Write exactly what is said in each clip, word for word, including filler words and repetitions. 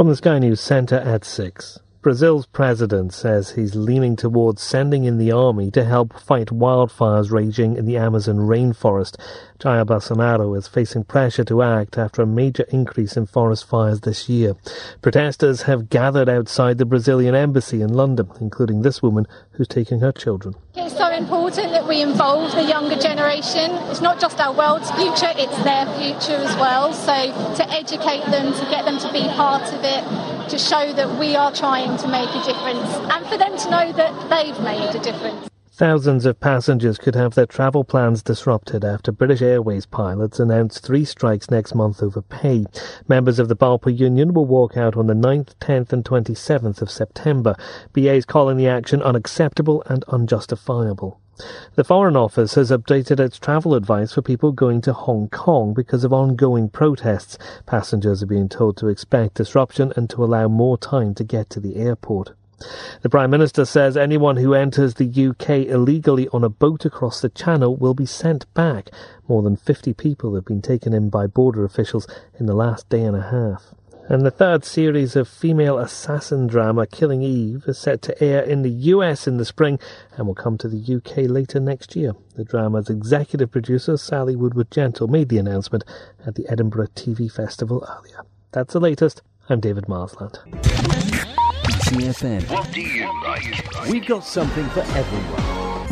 From the Sky News Centre at six. Brazil's president says he's leaning towards sending in the army to help fight wildfires raging in the Amazon rainforest. Jair Bolsonaro is facing pressure to act after a major increase in forest fires this year. Protesters have gathered outside the Brazilian embassy in London, including this woman who's taking her children. It's so important that we involve the younger generation. It's not just our world's future, it's their future as well. So to educate them, to get them to be part of it, to show that we are trying to make a difference, and for them to know that they've made a difference. Thousands of passengers could have their travel plans disrupted after British Airways pilots announced three strikes next month over pay. Members of the B A L P A union will walk out on the ninth, tenth and twenty-seventh of September. B A is calling the action unacceptable and unjustifiable. The Foreign Office has updated its travel advice for people going to Hong Kong because of ongoing protests. Passengers are being told to expect disruption and to allow more time to get to the airport. The Prime Minister says anyone who enters the U K illegally on a boat across the Channel will be sent back. More than fifty people have been taken in by border officials in the last day and a half. And the third series of female assassin drama Killing Eve is set to air in the U S in the spring and will come to the U K later next year. The drama's executive producer, Sally Woodward-Gentle, made the announcement at the Edinburgh T V Festival earlier. That's the latest. I'm David Marsland. C F M. What do you like? We've got something for everyone.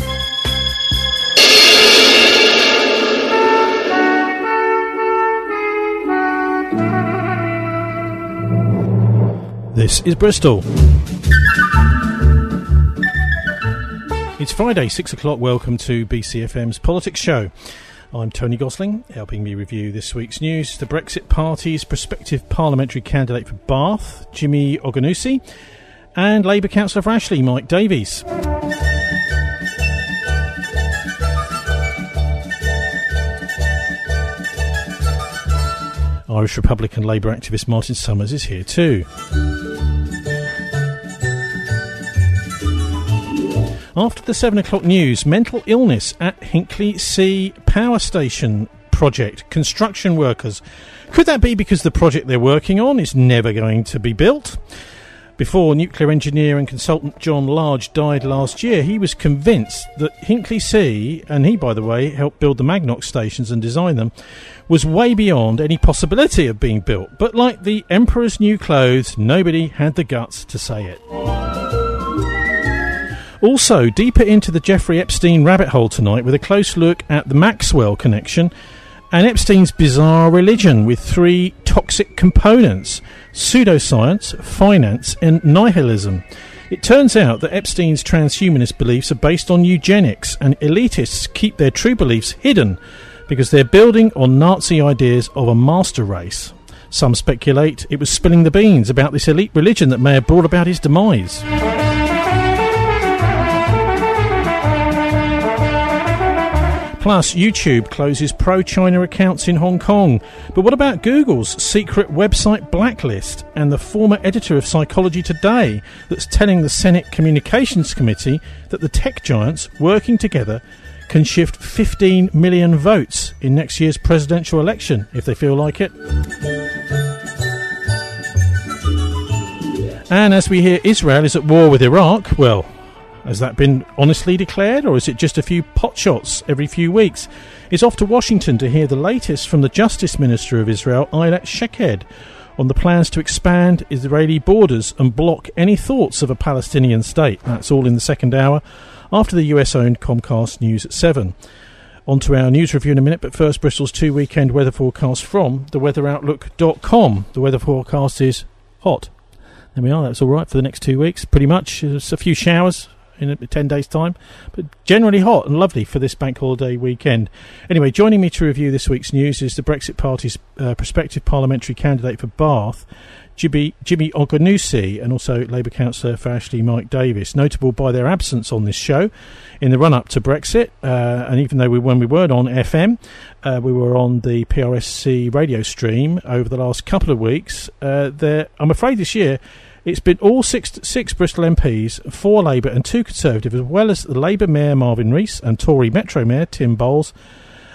This is Bristol. It's Friday, six o'clock. Welcome to B C F M's Politics Show. I'm Tony Gosling. Helping me review this week's news, the Brexit Party's prospective parliamentary candidate for Bath, Jimmy Ogunwusi, and Labour councillor for Ashley, Mike Davies. Irish Republican Labour activist Martin Summers is here too. After the seven o'clock news, mental illness at Hinkley C Power Station project. Construction workers. Could that be because the project they're working on is never going to be built? Before nuclear engineer and consultant John Large died last year, he was convinced that Hinkley C, and he, by the way, helped build the Magnox stations and design them, was way beyond any possibility of being built. But like the Emperor's new clothes, nobody had the guts to say it. Also, deeper into the Jeffrey Epstein rabbit hole tonight with a close look at the Maxwell connection and Epstein's bizarre religion with three toxic components: pseudoscience, finance and nihilism. It turns out that Epstein's transhumanist beliefs are based on eugenics, and elitists keep their true beliefs hidden because they're building on Nazi ideas of a master race. Some speculate it was spilling the beans about this elite religion that may have brought about his demise. Plus, YouTube closes pro-China accounts in Hong Kong. But what about Google's secret website blacklist and the former editor of Psychology Today that's telling the Senate Communications Committee that the tech giants working together can shift fifteen million votes in next year's presidential election if they feel like it? And as we hear Israel is at war with Iraq, well, has that been honestly declared, or is it just a few potshots every few weeks? It's off to Washington to hear the latest from the Justice Minister of Israel, Eilat Shaked, on the plans to expand Israeli borders and block any thoughts of a Palestinian state. That's all in the second hour, after the U S-owned Comcast News at seven. On to our news review in a minute, but first Bristol's two-weekend weather forecast from the weather outlook dot com. The weather forecast is hot. There we are, that's all right for the next two weeks, pretty much. There's a few showers in ten days' time, but generally hot and lovely for this bank holiday weekend. Anyway, joining me to review this week's news is the Brexit Party's uh, prospective parliamentary candidate for Bath, Jimmy, Jimmy Ogunwusi, and also Labour councillor for Ashley, Mike Davies, notable by their absence on this show in the run-up to Brexit. Uh, and even though we, when we weren't on F M, uh, we were on the P R S C radio stream over the last couple of weeks. Uh, I'm afraid this year it's been all six six Bristol M Ps, four Labour and two Conservative, as well as the Labour Mayor Marvin Rees and Tory Metro Mayor Tim Bowles,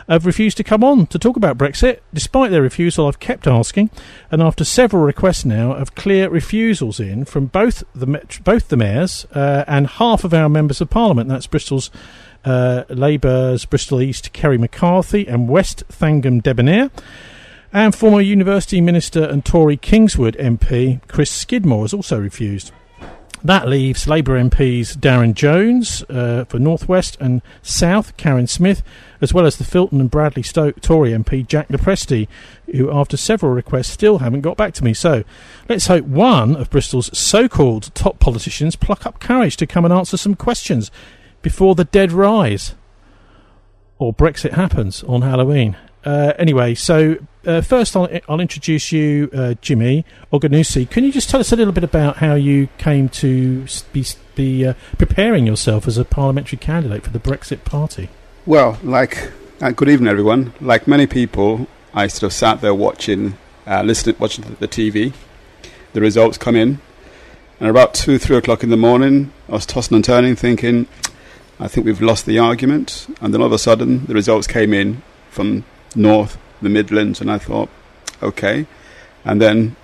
have refused to come on to talk about Brexit. Despite their refusal, I've kept asking, and after several requests now of clear refusals in from both the both the mayors uh, and half of our members of Parliament, that's Bristol's uh, Labour's Bristol East Kerry McCarthy and West Thangam Debonair, and former University Minister and Tory Kingswood M P Chris Skidmore has also refused. That leaves Labour M Ps Darren Jones uh, for North West and South, Karen Smith, as well as the Filton and Bradley Stoke Tory M P Jack Lepresti, who after several requests still haven't got back to me. So let's hope one of Bristol's so-called top politicians pluck up courage to come and answer some questions before the dead rise, or Brexit happens on Halloween. Uh, anyway, so uh, first I'll, I'll introduce you, uh, Jimmy Oganusi. Can you just tell us a little bit about how you came to be, be uh, preparing yourself as a parliamentary candidate for the Brexit Party? Well, like, uh, good evening, everyone. Like many people, I sort of sat there watching, uh, listening, watching the T V. The results come in, and about two, three o'clock in the morning, I was tossing and turning, thinking, I think we've lost the argument. And then all of a sudden, the results came in from North, the Midlands, and I thought, okay. And then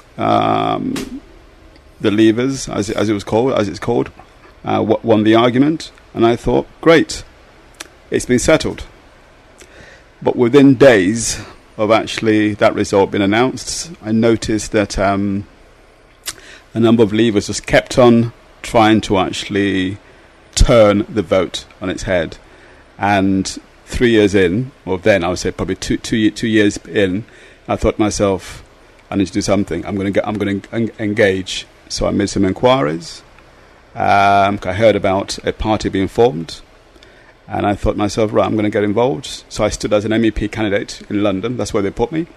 um, the Leavers, as it, as it was called, as it's called, uh, won the argument, and I thought, great, it's been settled. But within days of actually that result being announced, I noticed that um, a number of Leavers just kept on trying to actually turn the vote on its head, and three years in, or then I would say probably two, two, two years in, I thought to myself, I need to do something. I'm going to I'm going to engage. So I made some inquiries. Um, I heard about a party being formed, and I thought to myself, right, I'm going to get involved. So I stood as an M E P candidate in London. That's where they put me.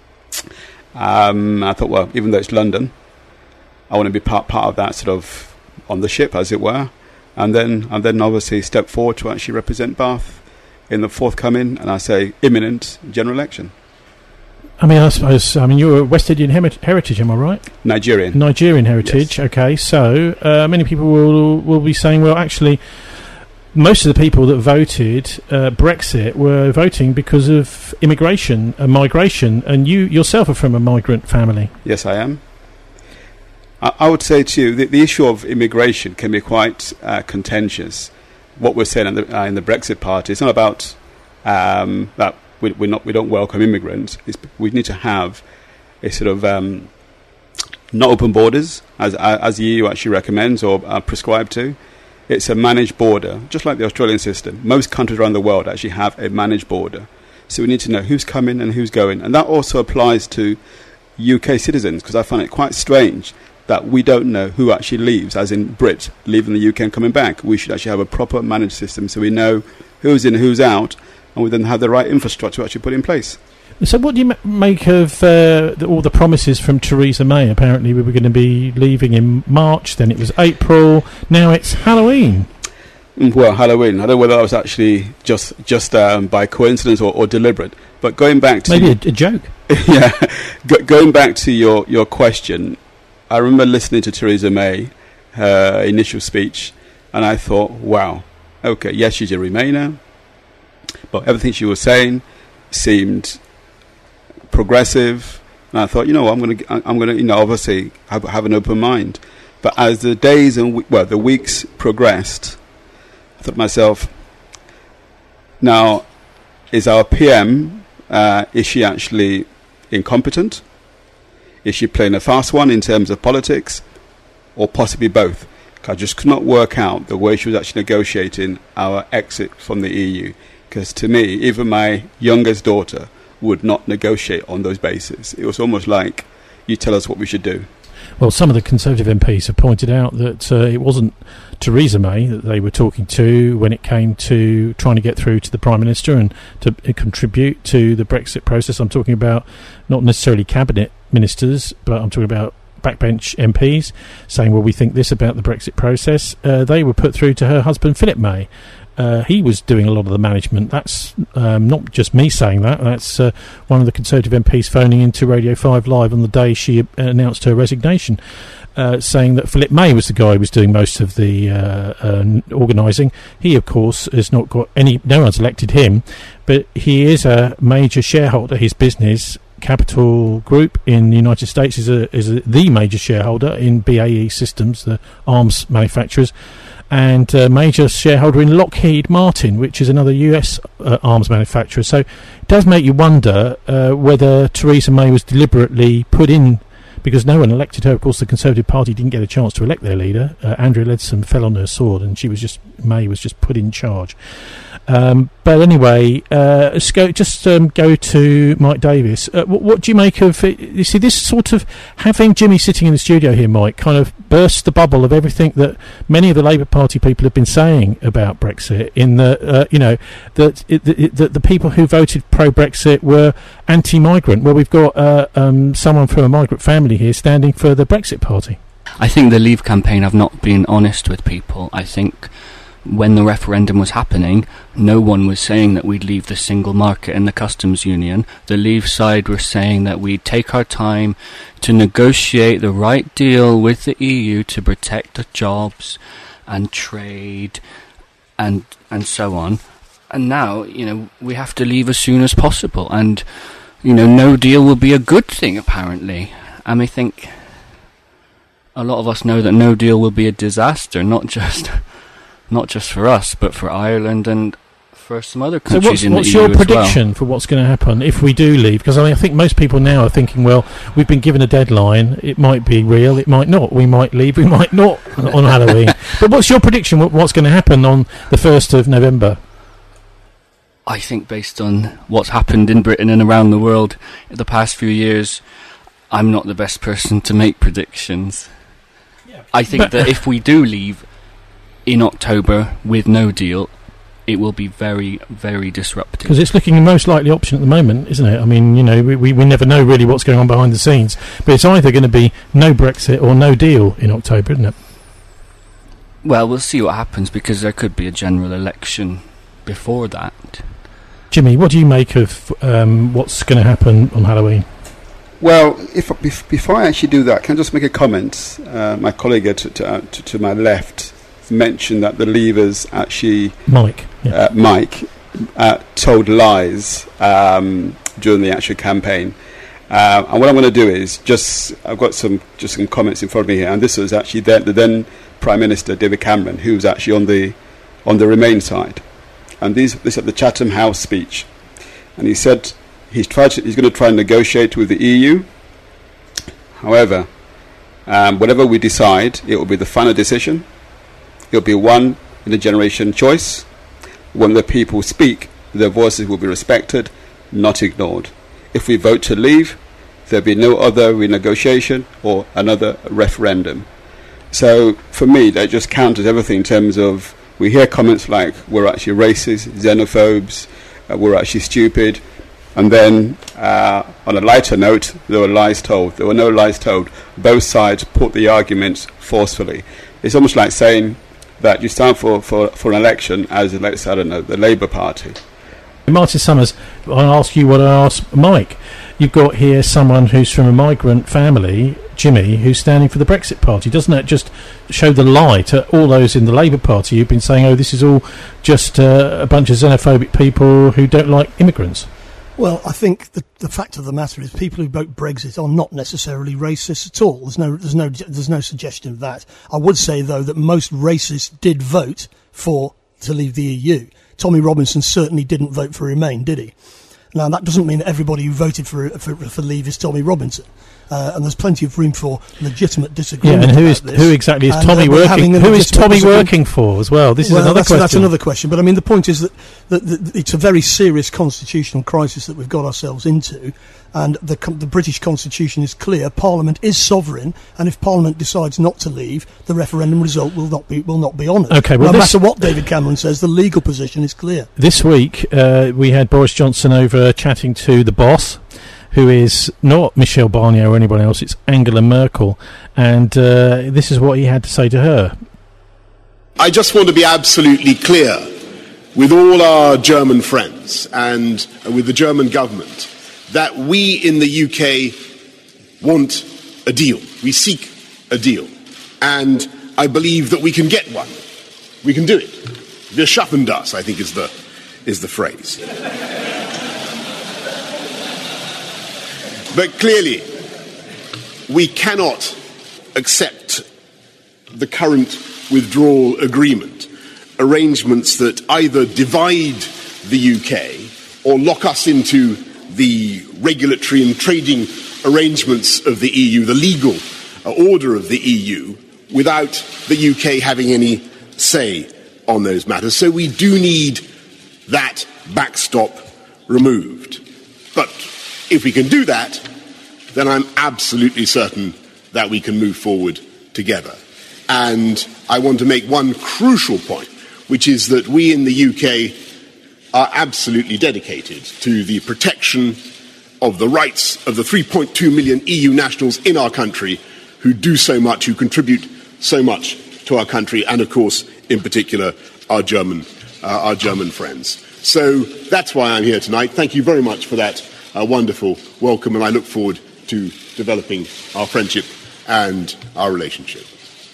Um, I thought, well, even though it's London, I want to be part part of that sort of on the ship, as it were. And then and then obviously step forward to actually represent Bath in the forthcoming, and I say imminent, general election. I mean, I suppose, I mean, you're West Indian hemi- heritage, am I right? Nigerian. Nigerian heritage, yes. Okay. So, uh, many people will will be saying, well, actually, most of the people that voted uh, Brexit were voting because of immigration and migration, and you yourself are from a migrant family. Yes, I am. I, I would say to you that the issue of immigration can be quite uh, contentious. What we're saying in the, uh, in the Brexit Party, it's not about um, that we, we're not we don't welcome immigrants. It's, we need to have a sort of um, not open borders as as the E U actually recommends or uh, prescribed to. It's a managed border, just like the Australian system. Most countries around the world actually have a managed border, so we need to know who's coming and who's going, and that also applies to U K citizens, because I find it quite strange that we don't know who actually leaves, as in Brit leaving the U K and coming back. We should actually have a proper managed system so we know who's in, who's out, and we then have the right infrastructure to actually put in place. So what do you m- make of uh, the, all the promises from Theresa May? Apparently we were going to be leaving in March, then it was April, now it's Halloween. Well, Halloween, I don't know whether that was actually just just um, by coincidence or, or deliberate, but going back to... Maybe a, a joke. Yeah, Go- going back to your, your question, I remember listening to Theresa May, her initial speech, and I thought, wow, okay, yes, she's a Remainer, but everything she was saying seemed progressive, and I thought, you know, I'm going to, I'm going to, you know, obviously have, have an open mind. But as the days and we- well, the weeks progressed, I thought to myself, now, is our P M, uh, is she actually incompetent? Is she playing a fast one in terms of politics, or possibly both? I just could not work out the way she was actually negotiating our exit from the E U. Because to me, even my youngest daughter would not negotiate on those bases. It was almost like, you tell us what we should do. Well, some of the Conservative M Ps have pointed out that uh, it wasn't Theresa May that they were talking to when it came to trying to get through to the Prime Minister and to uh, contribute to the Brexit process. I'm talking about not necessarily cabinet ministers, but I'm talking about backbench M Ps saying, well, we think this about the Brexit process. Uh, they were put through to her husband, Philip May. Uh, he was doing a lot of the management. That's um, not just me saying that. That's uh, one of the Conservative M Ps phoning into Radio five Live on the day she announced her resignation, uh, saying that Philip May was the guy who was doing most of the uh, uh, organising. He, of course, has not got any... No one's elected him, but he is a major shareholder. His business, Capital Group in the United States, is, a, is a, the major shareholder in B A E Systems, the arms manufacturers, and a major shareholder in Lockheed Martin, which is another U S uh, arms manufacturer. So it does make you wonder uh, whether Theresa May was deliberately put in, because no one elected her. Of course, the Conservative Party didn't get a chance to elect their leader. Uh, Andrea Leadsom fell on her sword, and she was just May was just put in charge. Um, but anyway, uh, let's go, just um, go to Mike Davis. Uh, what, what do you make of it? You see, this sort of having Jimmy sitting in the studio here, Mike, kind of bursts the bubble of everything that many of the Labour Party people have been saying about Brexit. In the uh, you know that the, the, the people who voted pro-Brexit were anti-migrant. Well, we've got uh, um, someone from a migrant family here standing for the Brexit Party. I think the Leave campaign have not been honest with people. I think when the referendum was happening, no one was saying that we'd leave the single market and the customs union. The Leave side were saying that we'd take our time to negotiate the right deal with the E U to protect the jobs and trade and and so on. And now, you know, we have to leave as soon as possible. And, you know, no deal will be a good thing, apparently. And I think a lot of us know that no deal will be a disaster, not just... not just for us, but for Ireland and for some other countries so what's, in the what's E U your as prediction well. for what's going to happen if we do leave? Because I, mean, I think most people now are thinking, well, we've been given a deadline. It might be real, it might not. We might leave, we might not on Halloween. But what's your prediction? What, what's going to happen on the first of November? I think based on what's happened in Britain and around the world in the past few years, I'm not the best person to make predictions. Yeah. I think but that if we do leave in October with no deal, it will be very, very disruptive. Because it's looking the most likely option at the moment, isn't it? I mean, you know, we, we, we never know really what's going on behind the scenes. But it's either going to be no Brexit or no deal in October, isn't it? Well, we'll see what happens, because there could be a general election before that. Jimmy, what do you make of um, what's going to happen on Halloween? Well, if before I actually do that, can I just make a comment? Uh, my colleague to, to, uh, to, to my left mentioned that the Leavers actually Mike yeah. uh, Mike uh, told lies um, during the actual campaign, uh, and what I'm going to do is just I've got some just some comments in front of me here, and this was actually then, the then Prime Minister David Cameron, who was actually on the on the Remain side, and these this at the Chatham House speech, and he said he's tried to, he's going to try and negotiate with the E U. However, um, whatever we decide, it will be the final decision. It will be one in a generation choice. When the people speak, their voices will be respected, not ignored. If we vote to leave, there will be no other renegotiation or another referendum. So for me, that just counters everything in terms of, we hear comments like we're actually racist, xenophobes, uh, we're actually stupid, and then uh, on a lighter note, there were lies told. There were no lies told. Both sides put the arguments forcefully. It's almost like saying that you stand for, for, for an election as, let's say, I don't know, the Labour Party. Martin Summers, I'll ask you what I asked Mike. You've got here someone who's from a migrant family, Jimmy, who's standing for the Brexit Party. Doesn't that just show the lie to all those in the Labour Party who've been saying, oh, this is all just uh, a bunch of xenophobic people who don't like immigrants? Well, I think the, the fact of the matter is people who vote Brexit are not necessarily racist at all. There's no, there's no, there's no suggestion of that. I would say, though, that most racists did vote for to leave the E U. Tommy Robinson certainly didn't vote for Remain, did he? Now, that doesn't mean that everybody who voted for for, for leave is Tommy Robinson. Uh, and there's plenty of room for legitimate disagreement. Yeah, and who is this. who exactly is and, Tommy uh, working? Who is Tommy working for as well? This well, is another that's, question. That's another question. But I mean, the point is that, that, that it's a very serious constitutional crisis that we've got ourselves into, and the, the British Constitution is clear. Parliament is sovereign, and if Parliament decides not to leave, the referendum result will not be will not be honoured. Okay, well, no matter what David Cameron says, the legal position is clear. This week uh, we had Boris Johnson over chatting to the boss, who is not Michel Barnier or anyone else, it's Angela Merkel. And uh, this is what he had to say to her. I just want to be absolutely clear with all our German friends and with the German government that we in the U K want a deal. We seek a deal. And I believe that we can get one. We can do it. Wir schaffen das, I think is the, is the phrase. But clearly, we cannot accept the current withdrawal agreement, arrangements that either divide the U K or lock us into the regulatory and trading arrangements of the E U, the legal order of the E U, without the U K having any say on those matters. So we do need that backstop removed. But if we can do that, then I'm absolutely certain that we can move forward together. And I want to make one crucial point, which is that we in the U K are absolutely dedicated to the protection of the rights of the three point two million E U nationals in our country who do so much, who contribute so much to our country, and of course, in particular, our German, uh, our German friends. So that's why I'm here tonight. Thank you very much for that uh, wonderful welcome, and I look forward to developing our friendship and our relationship.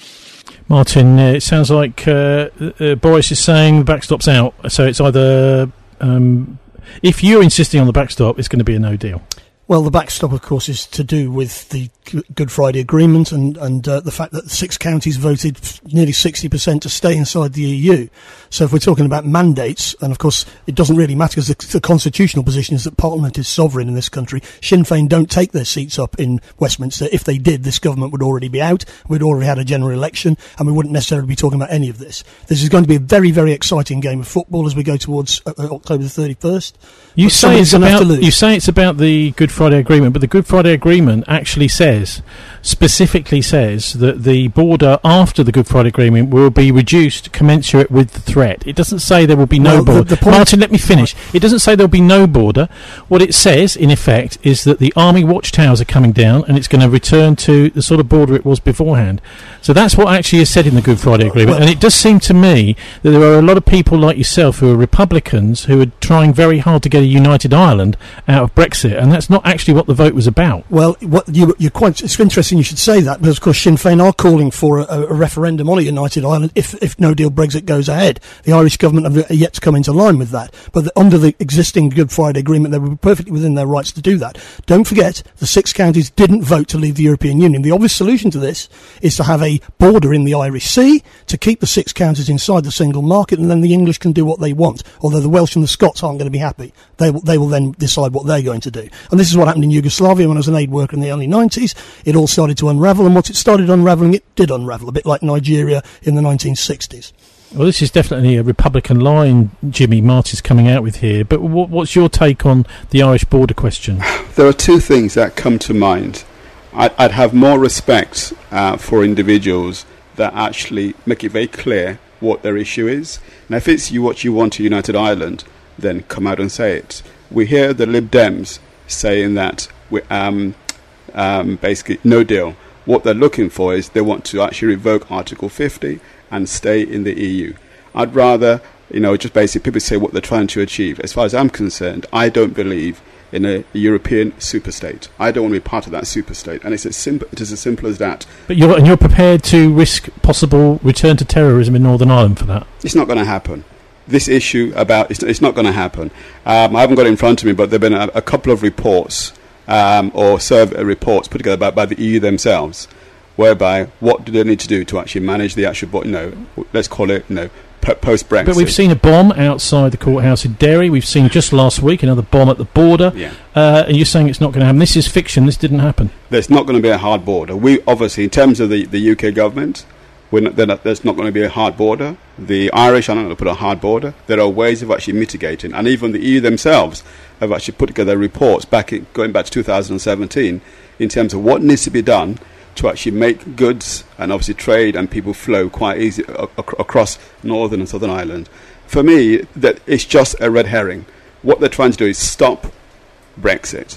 Martin, uh, it sounds like uh, uh, Boris is saying the backstop's out, so it's either um, if you're insisting on the backstop, it's going to be a no deal. Well, the backstop, of course, is to do with the Good Friday Agreement and, and uh, the fact that six counties voted nearly sixty percent to stay inside the E U. So if we're talking about mandates, and of course it doesn't really matter because the, the constitutional position is that Parliament is sovereign in this country. Sinn Féin don't take their seats up in Westminster. If they did, this government would already be out. We'd already had a general election, and we wouldn't necessarily be talking about any of this. This is going to be a very, very exciting game of football as we go towards uh, October the thirty-first. You say, it's about, you say it's about the Good Friday Agreement, but the Good Friday Agreement actually says, specifically says, that the border after the Good Friday Agreement will be reduced commensurate with the threat. It doesn't say there will be no well, border. The, the Martin, let me finish. It doesn't say there will be no border. What it says, in effect, is that the army watchtowers are coming down and it's going to return to the sort of border it was beforehand. So that's what actually is said in the Good Friday Agreement. Well, and it does seem to me that there are a lot of people like yourself who are Republicans who are trying very hard to get a united Ireland out of Brexit, and that's not actually what the vote was about. Well, what you, you're quite. It's interesting you should say that, because of course Sinn Féin are calling for a, a referendum on a united Ireland if, if no deal Brexit goes ahead. The Irish government have yet to come into line with that, but the, under the existing Good Friday Agreement, they would be perfectly within their rights to do that. Don't forget, the six counties didn't vote to leave the European Union. The obvious solution to this is to have a border in the Irish Sea to keep the six counties inside the single market, and then the English can do what they want. Although the Welsh and the Scots aren't going to be happy, they will, they will then decide what they're going to do. And this is what happened in Yugoslavia when I was an aid worker in the early nineties. It all started to unravel, and once it started unravelling, it did unravel, a bit like Nigeria in the nineteen sixties. Well, this is definitely a Republican line Jimmy Martin's coming out with here, but what, what's your take on the Irish border question? There are two things that come to mind. I'd, I'd have more respect uh, for individuals that actually make it very clear what their issue is. Now, if it's you what you want a united Ireland, then come out and say it. We hear the Lib Dems saying that we, um, um, basically no deal. What they're looking for is they want to actually revoke Article fifty and stay in the E U. I'd rather, you know, just basically people say what they're trying to achieve. As far as I'm concerned, I don't believe in a European superstate. I don't want to be part of that superstate, and it's as simple. It is as simple as that. But you're and you're prepared to risk possible return to terrorism in Northern Ireland for that? It's not going to happen. This issue about it's, it's not going to happen. Um, I haven't got it in front of me, but there've been a, a couple of reports um, or survey reports put together by, by the E U themselves, whereby what do they need to do to actually manage the actual, you know, let's call it, you know, post-Brexit. But we've seen a bomb outside the courthouse in Derry. We've seen just last week another bomb at the border. Yeah. Uh, and you're saying it's not going to happen. This is fiction. This didn't happen. There's not going to be a hard border. We obviously, in terms of the, the U K government, we're not, not, there's not going to be a hard border. The Irish are not going to put a hard border. There are ways of actually mitigating, and even the E U themselves have actually put together reports back in, going back to two thousand seventeen in terms of what needs to be done to actually make goods and obviously trade and people flow quite easy ac- across Northern and Southern Ireland. For me, that it's just a red herring. What they're trying to do is stop Brexit.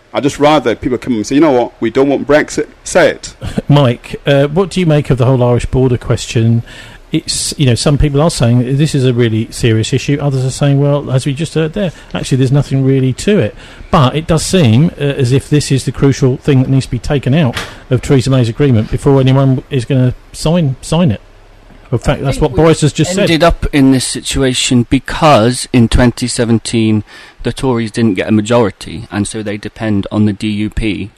I'd just rather people come and say, you know what, we don't want Brexit, say it. Mike, uh, what do you make of the whole Irish border question? It's, you know, some people are saying this is a really serious issue. Others are saying, well, as we just heard there, actually there's nothing really to it. But it does seem uh, as if this is the crucial thing that needs to be taken out of Theresa May's agreement before anyone is going to sign sign it. In fact, that's what Boris has just ended said. Ended up in this situation because in twenty seventeen the Tories didn't get a majority, and so they depend on the D U P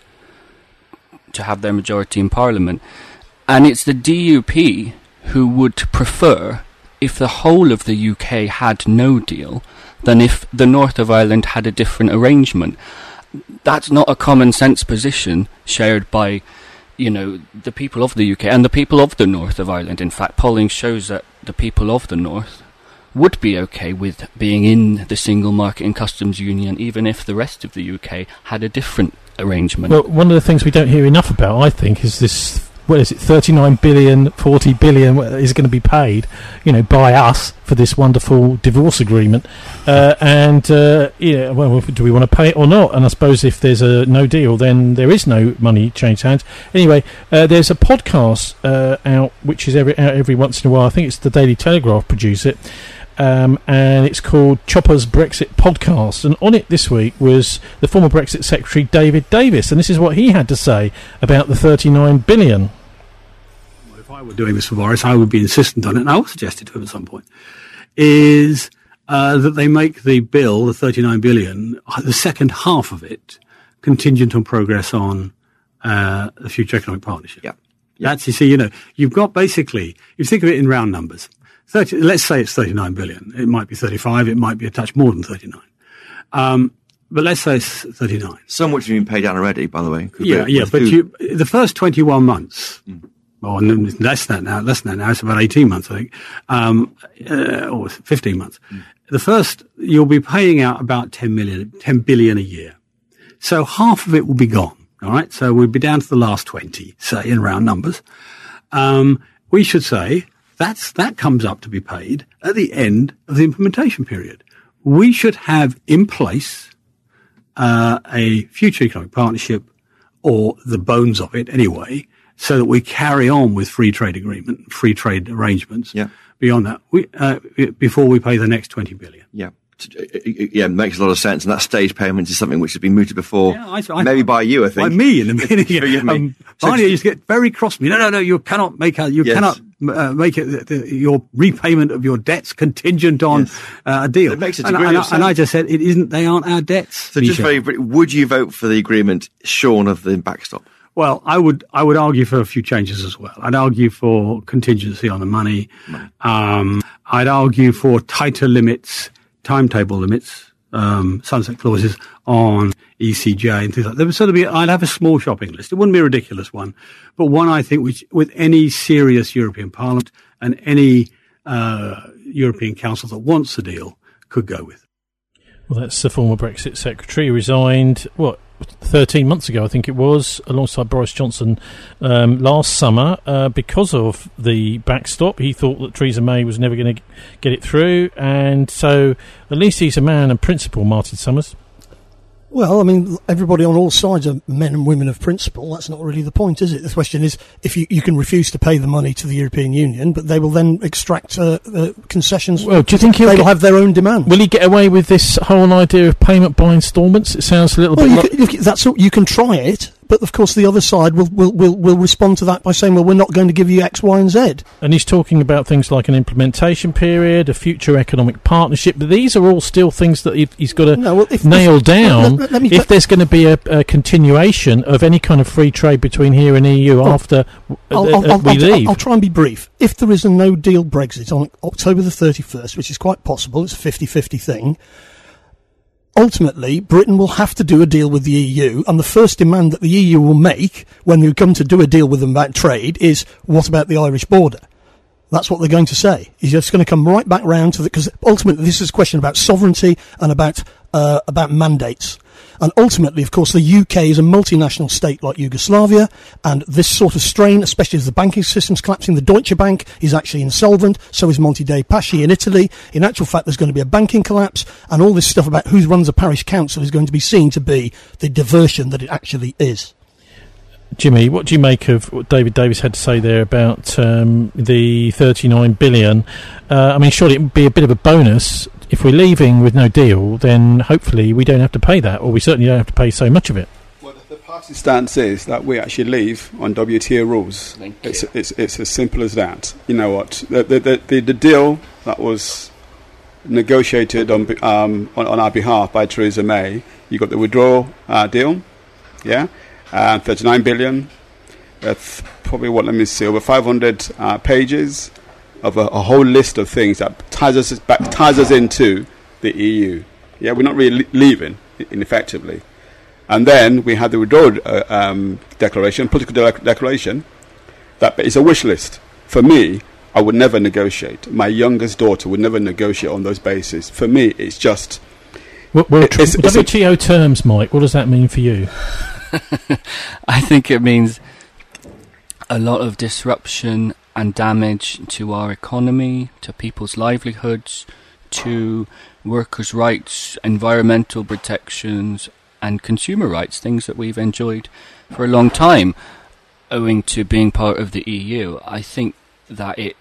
to have their majority in Parliament. And it's the D U P who would prefer if the whole of the U K had no deal than if the north of Ireland had a different arrangement. That's not a common sense position shared by, you know, the people of the U K and the people of the north of Ireland. In fact, polling shows that the people of the north would be okay with being in the single market and customs union, even if the rest of the U K had a different arrangement. Well, one of the things we don't hear enough about, I think, is this, what is it, thirty-nine billion, forty billion is going to be paid, you know, by us for this wonderful divorce agreement. Uh, and, uh, yeah, well, do we want to pay it or not? And I suppose if there's a no deal, then there is no money change hands. Anyway, uh, there's a podcast uh, out, which is every out every once in a while. I think it's the Daily Telegraph produce it. Um, and it's called Chopper's Brexit Podcast. And on it this week was the former Brexit Secretary David Davis. And this is what he had to say about the thirty-nine billion. Well, if I were doing this for Boris, I would be insistent on it, and I will suggest it to him at some point, is uh, that they make the bill, the thirty-nine billion, the second half of it, contingent on progress on uh, the future economic partnership. Yeah. That's, you see, you know, you've got basically, you think of it in round numbers. thirty, let's say it's thirty-nine billion. It might be thirty-five. It might be a touch more than thirty-nine. Um, but let's say it's thirty-nine. Some which have been paid out already, by the way. Yeah, yeah. But you, the first twenty-one months, mm. or less than that now, less than that now, it's about eighteen months, I think, um, uh, or fifteen months. Mm. The first, you'll be paying out about ten million, ten billion a year. So half of it will be gone. All right. So we'll be down to the last twenty, say, in round numbers. Um, we should say, That's, that comes up to be paid at the end of the implementation period. We should have in place uh, a future economic partnership, or the bones of it anyway, so that we carry on with free trade agreement, free trade arrangements. Yeah. Beyond that, we, uh, before we pay the next twenty billion. Yeah. Yeah, it makes a lot of sense. And that stage payment is something which has been mooted before, yeah, I, I, maybe by you, I think. By me in the beginning. um, Barney used to get very cross with me. No, no, no, you cannot make a, you yes. cannot uh, make it, the, your repayment of your debts contingent on yes. uh, a deal. It makes a and, degree and, of sense. And I just said, it isn't, they aren't our debts. So just very, would you vote for the agreement shorn of the backstop? Well, I would, I would argue for a few changes as well. I'd argue for contingency on the money. money. Um, I'd argue for tighter limits, timetable limits, um, sunset clauses on E C J and things like that. There would sort of be, I'd have a small shopping list. It wouldn't be a ridiculous one, but one I think which, with any serious European Parliament and any, uh, European Council that wants a deal could go with. Well, that's the former Brexit Secretary who resigned, what, thirteen months ago, I think it was, alongside Boris Johnson um, last summer uh, because of the backstop. He thought that Theresa May was never going to get it through, and so at least he's a man of principle, Martin Summers. Well, I mean, everybody on all sides are men and women of principle. That's not really the point, is it? The question is, if you, you can refuse to pay the money to the European Union, but they will then extract uh, uh, concessions. Well, do you think he'll they get, will have their own demands? Will he get away with this whole idea of payment by instalments? It sounds a little well, bit. You like can, look, that's all, you can try it, but of course the other side will, will will will respond to that by saying, "Well, we're not going to give you X, Y, and Z." And he's talking about things like an implementation period, a future economic partnership. But these are all still things that he's got to no, well, if, nail if, down. Let, let me if there's going to be a, a continuation of any kind of free trade between here and E U well, after I'll, uh, I'll, uh, we I'll, leave. I'll, I'll try and be brief. If there is a no-deal Brexit on October the thirty-first, which is quite possible, it's a fifty-fifty thing. Ultimately, Britain will have to do a deal with the E U, and the first demand that the E U will make when we come to do a deal with them about trade is, what about the Irish border? That's what they're going to say. He's just going to come right back round to the, because ultimately this is a question about sovereignty and about, uh, about mandates. And ultimately, of course, the U K is a multinational state like Yugoslavia, and this sort of strain, especially as the banking system's collapsing, the Deutsche Bank is actually insolvent, so is Monte dei Paschi in Italy. In actual fact, there's going to be a banking collapse, and all this stuff about who runs a parish council is going to be seen to be the diversion that it actually is. Jimmy, what do you make of what David Davis had to say there about um, the thirty-nine billion? Uh, I mean, surely it would be a bit of a bonus. If we're leaving with no deal, then hopefully we don't have to pay that, or we certainly don't have to pay so much of it. Well, the party stance is that we actually leave on W T O rules. It's, it's it's as simple as that. You know what? The the the, the deal that was negotiated on, um, on on our behalf by Theresa May. You got the withdrawal uh, deal, yeah, uh, thirty-nine billion. That's probably what. Let me see, over five hundred uh, pages. Of a, a whole list of things that ties us back, ties us into the E U. Yeah, we're not really leaving, in effectively. And then we had the withdrawal uh, um, declaration, political de- declaration, that is a wish list. For me, I would never negotiate. My youngest daughter would never negotiate on those bases. For me, it's just... Well, well tr- it's, W T O it's terms, Mike, what does that mean for you? I think it means a lot of disruption and damage to our economy, to people's livelihoods, to workers' rights, environmental protections, and consumer rights, things that we've enjoyed for a long time, owing to being part of the E U. I think that it,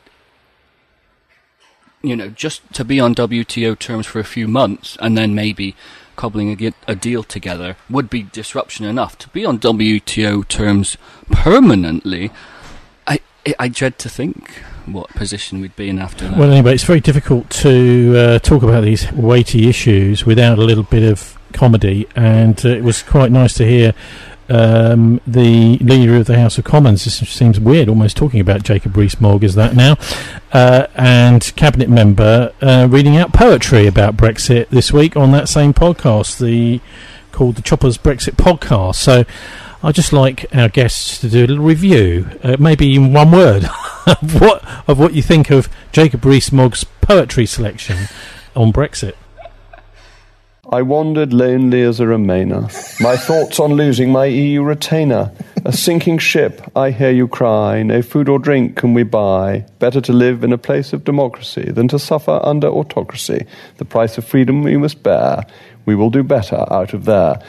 you know, just to be on W T O terms for a few months and then maybe cobbling a, a deal together would be disruption enough. To be on W T O terms permanently, I I dread to think what position we'd be in after that. Well, anyway, it's very difficult to uh, talk about these weighty issues without a little bit of comedy, and uh, it was quite nice to hear um, the Leader of the House of Commons, this seems weird almost talking about Jacob Rees-Mogg as that now, uh, and Cabinet Member uh, reading out poetry about Brexit this week on that same podcast, the called the Choppers Brexit Podcast. So I'd just like our guests to do a little review, uh, maybe in one word, of what of what you think of Jacob Rees-Mogg's poetry selection on Brexit. I wandered lonely as a Remainer, my thoughts on losing my E U retainer. A sinking ship, I hear you cry, no food or drink can we buy. Better to live in a place of democracy than to suffer under autocracy. The price of freedom we must bear, we will do better out of there.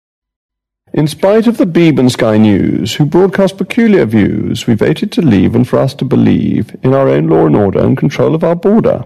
In spite of the Beeb and Sky News, who broadcast peculiar views, we voted to leave and for us to believe in our own law and order and control of our border.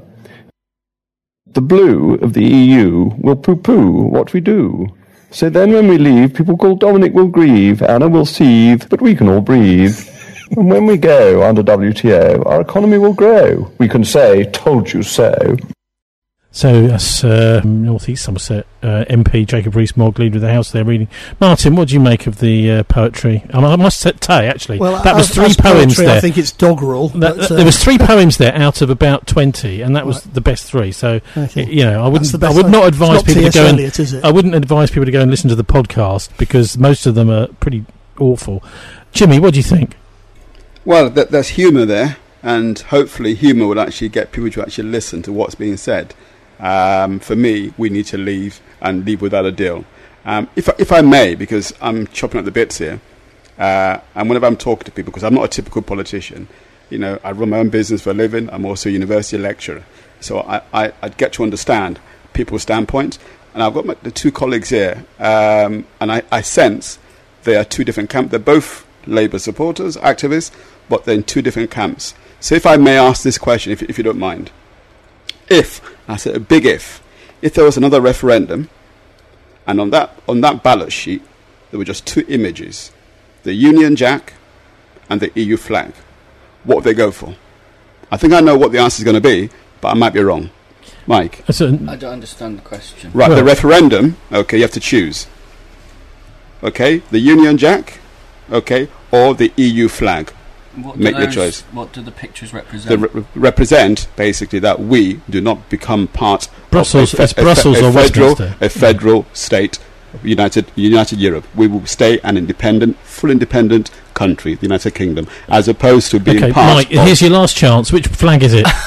The blue of the E U will poo-poo what we do. So then when we leave, people call Dominic will grieve, Anna will seethe, but we can all breathe. And when we go under W T O, our economy will grow. We can say, told you so. So that's uh, North East Somerset uh, M P Jacob Rees-Mogg, Leader of the House there reading. Martin, what do you make of the uh, poetry? I, I must say, actually, well, that was as, three as poems poetry, there. I think it's doggerel. That, but, uh, there was three poems there out of about twenty, and that was right. the best three. So, okay. you know, I wouldn't, I would not advise people to go. Eliot, and, is it? I wouldn't advise people to go and listen to the podcast because most of them are pretty awful. Jimmy, what do you think? Well, th- there's humour there, and hopefully humour will actually get people to actually listen to what's being said. Um, for me, we need to leave and leave without a deal. Um, if, if I may, because I'm chopping up the bits here, uh, and whenever I'm talking to people, because I'm not a typical politician, you know, I run my own business for a living. I'm also a university lecturer, so I, I, I get to understand people's standpoint. And I've got my, the two colleagues here, um, and I, I sense they are two different camps. They're both Labour supporters, activists, but they're in two different camps. So if I may ask this question, if, if you don't mind. If, I said a big if, if there was another referendum, and on that on that ballot sheet, there were just two images, the Union Jack and the E U flag, what would they go for? I think I know what the answer is going to be, but I might be wrong. Mike? I don't understand the question. Right, well, the referendum, okay, you have to choose. Okay, the Union Jack, okay, or the E U flag. What Make your those, choice. What do the pictures represent? They re- represent basically that we do not become part Brussels, of a, fe- it's Brussels a, fe- a or federal, Westminster. a federal state, United United Europe. We will stay an independent, full independent country, the United Kingdom, as opposed to being okay, part. Mike, of here's your last chance. Which flag is it?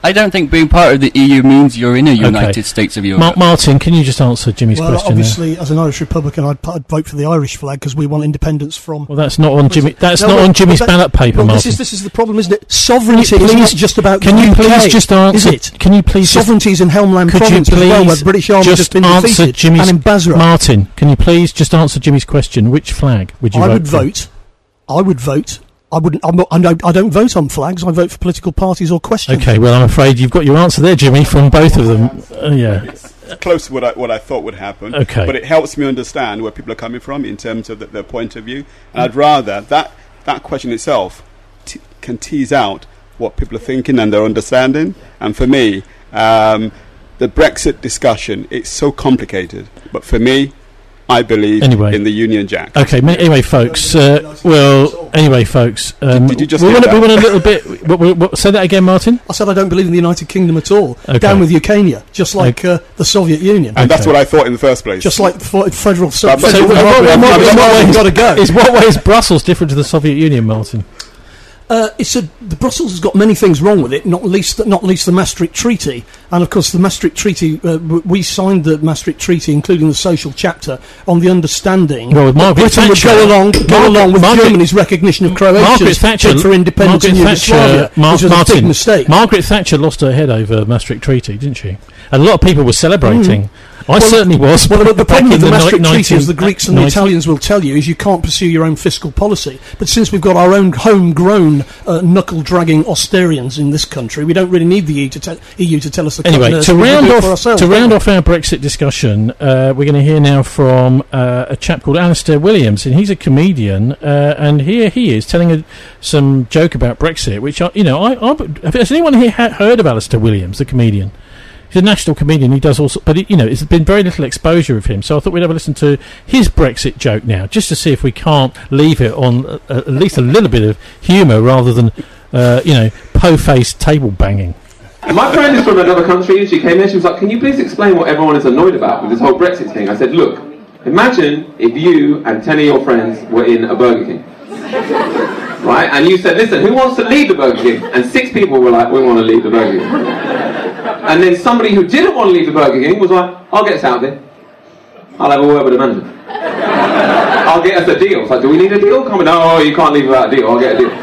I don't think being part of the E U means you're in a United Okay. States of Europe. Mar- Martin, can you just answer Jimmy's Well, question? obviously, there? as an Irish Republican, I'd, I'd vote for the Irish flag because we want independence from. Well, that's not on Jimmy. That's No, not well, on Jimmy's that- ballot paper, well, Martin. This is, this is the problem, isn't it? Sovereignty Can you is not please- just about Can the you U K, please just answer? is it? Can you please just- Sovereignty is in Helmland Could you Province as well, where please the British Army has just been answer defeated, Jimmy's and in Basra. Martin, can you please just answer Jimmy's question? Which flag would you I vote would for? vote. I would vote. I wouldn't. I'm not, I don't. I don't vote on flags. I vote for political parties or questions. Okay, well, I'm afraid you've got your answer there, Jimmy, from both of them. Uh, yeah. It's close to what I, what I thought would happen. Okay. But it helps me understand where people are coming from in terms of the, their point of view. And I'd rather that that question itself t- can tease out what people are thinking and their understanding. And for me, um, the Brexit discussion, it's so complicated. But for me, I believe Anyway. in the Union Jack. Okay, ma- anyway, folks. Uh, well, anyway, folks. Um, Did you just we get want, we that? want a little bit. What, what, what, say that again, Martin. I said I don't believe in the United Kingdom at all. Okay. Down with Ukraine, just like uh, the Soviet Union. And that's what I thought in the first place. Just like the f- federal. So, But- but- federal so in what- in what- in what way- got to go. Is what way is Brussels different to the Soviet Union, Martin? Uh, it's a, the Brussels has got many things wrong with it, not least not least the Maastricht Treaty, and of course the Maastricht Treaty. Uh, w- we signed the Maastricht Treaty, including the social chapter, on the understanding Well, with that Margaret Britain would Thatcher- go along go Margaret- along with Margaret- Germany's recognition of Margaret Croatia's Thatcher bid for independence Margaret in Thatcher, Yugoslavia, Mar- which was Martin, a big mistake. Margaret Thatcher lost her head over Maastricht Treaty, didn't she? And a lot of people were celebrating. I Well, certainly was. Well, the, the back problem in with the Maastricht ni- Treaty, as the nineteen Greeks and the ninety Italians will tell you, is you can't pursue your own fiscal policy. But since we've got our own homegrown uh, knuckle-dragging Austerians in this country, we don't really need the E U to, te- E U to tell us the Anyway, cutting to us. We can round do it off for ourselves, to don't round we? off our Brexit discussion, uh, we're going to hear now from uh, a chap called Alistair Williams, and he's a comedian, uh, and here he is telling a, some joke about Brexit, which I, you know, I, I has anyone here ha- heard of Alistair Williams, the comedian? He's a national comedian. He does also, but it, you know, it's been very little exposure of him. So I thought we'd have a listen to his Brexit joke now, just to see if we can't leave it on uh, at least a little bit of humour rather than, uh, you know, po-faced table banging. My friend is from another country and she came in, she was like, can you please explain what everyone is annoyed about with this whole Brexit thing? I said, look, imagine if you and ten of your friends were in a Burger King. Right? And you said, listen, who wants to leave the Burger King? And six people were like, we want to leave the Burger King. And then somebody who didn't want to leave the Burger King was like, I'll get us out there. I'll have a word with the manager. I'll get us a deal. It's like, do we need a deal? Come on, no, you can't leave without a deal. I'll get a deal.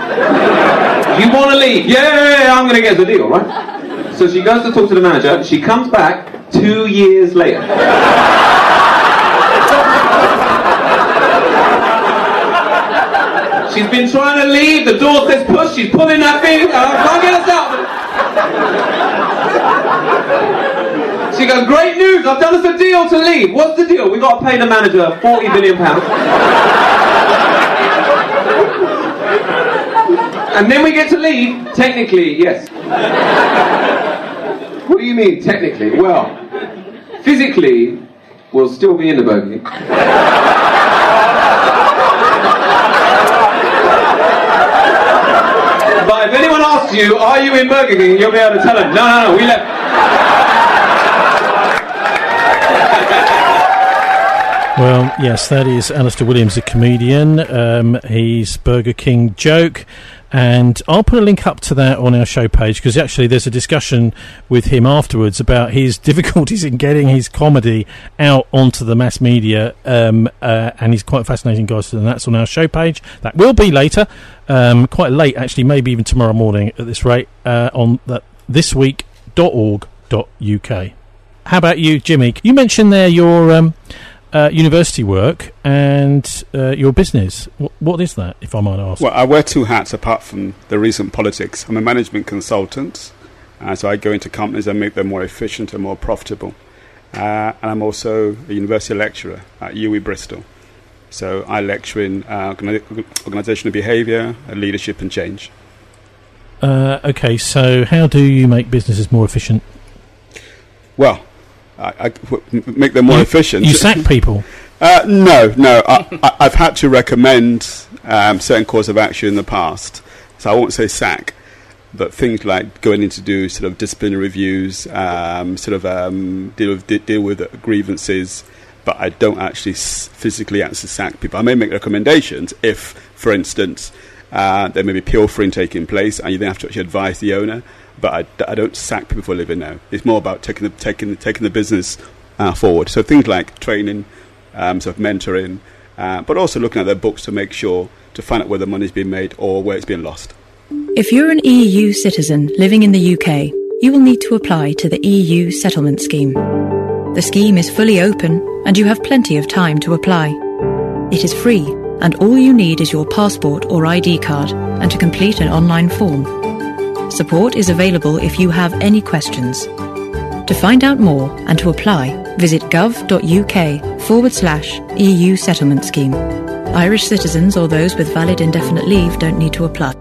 You want to leave? Yeah, I'm going to get us a deal, right? So she goes to talk to the manager. She comes back two years later. She's been trying to leave. The door says push. She's pulling that thing. I can't get us out. She goes, great news. I've done us a deal to leave. What's the deal? We've got to pay the manager forty million pounds. And then we get to leave. Technically, yes. What do you mean, technically? Well, physically, we'll still be in the Burger King. But if anyone asks you, are you in Burger King, you'll be able to tell them, no, no, no, we left. Well, yes, that is Alistair Williams, a comedian. Um, he's Burger King joke. And I'll put a link up to that on our show page, because actually there's a discussion with him afterwards about his difficulties in getting his comedy out onto the mass media. Um, uh, and he's quite a fascinating guy, and that's on our show page. That will be later, um, quite late actually, maybe even tomorrow morning at this rate, uh, on the this week dot org dot U K. How about you, Jimmy? You mentioned there your... Um, Uh, university work and uh, your business. W- what is that, if I might ask? Well, I wear two hats apart from the recent politics. I'm a management consultant, uh, so I go into companies and make them more efficient and more profitable. Uh, and I'm also a university lecturer at U W E Bristol. So I lecture in uh, organi- organisational behaviour, uh, leadership and change. Uh, okay, so how do you make businesses more efficient? Well, I, I w- make them more you, efficient. You sack people? Uh, no, no. I, I, I've had to recommend um, certain course of action in the past. So I won't say sack, but things like going in to do sort of disciplinary reviews, um, sort of um, deal with de- deal with grievances. But I don't actually s- physically actually sack people. I may make recommendations if, for instance, Uh, there may be pilfering taking place, and you then have to actually advise the owner. But I, I don't sack people for living now. It's more about taking the taking taking the business uh, forward. So things like training, um, sort of mentoring, uh, but also looking at their books to make sure to find out where the money's been made or where it's been lost. If you're an E U citizen living in the U K, you will need to apply to the E U Settlement Scheme. The scheme is fully open and you have plenty of time to apply. It is free and all you need is your passport or I D card and to complete an online form. Support is available if you have any questions. To find out more and to apply, visit gov.uk forward slash EU Settlement Scheme. Irish citizens or those with valid indefinite leave don't need to apply.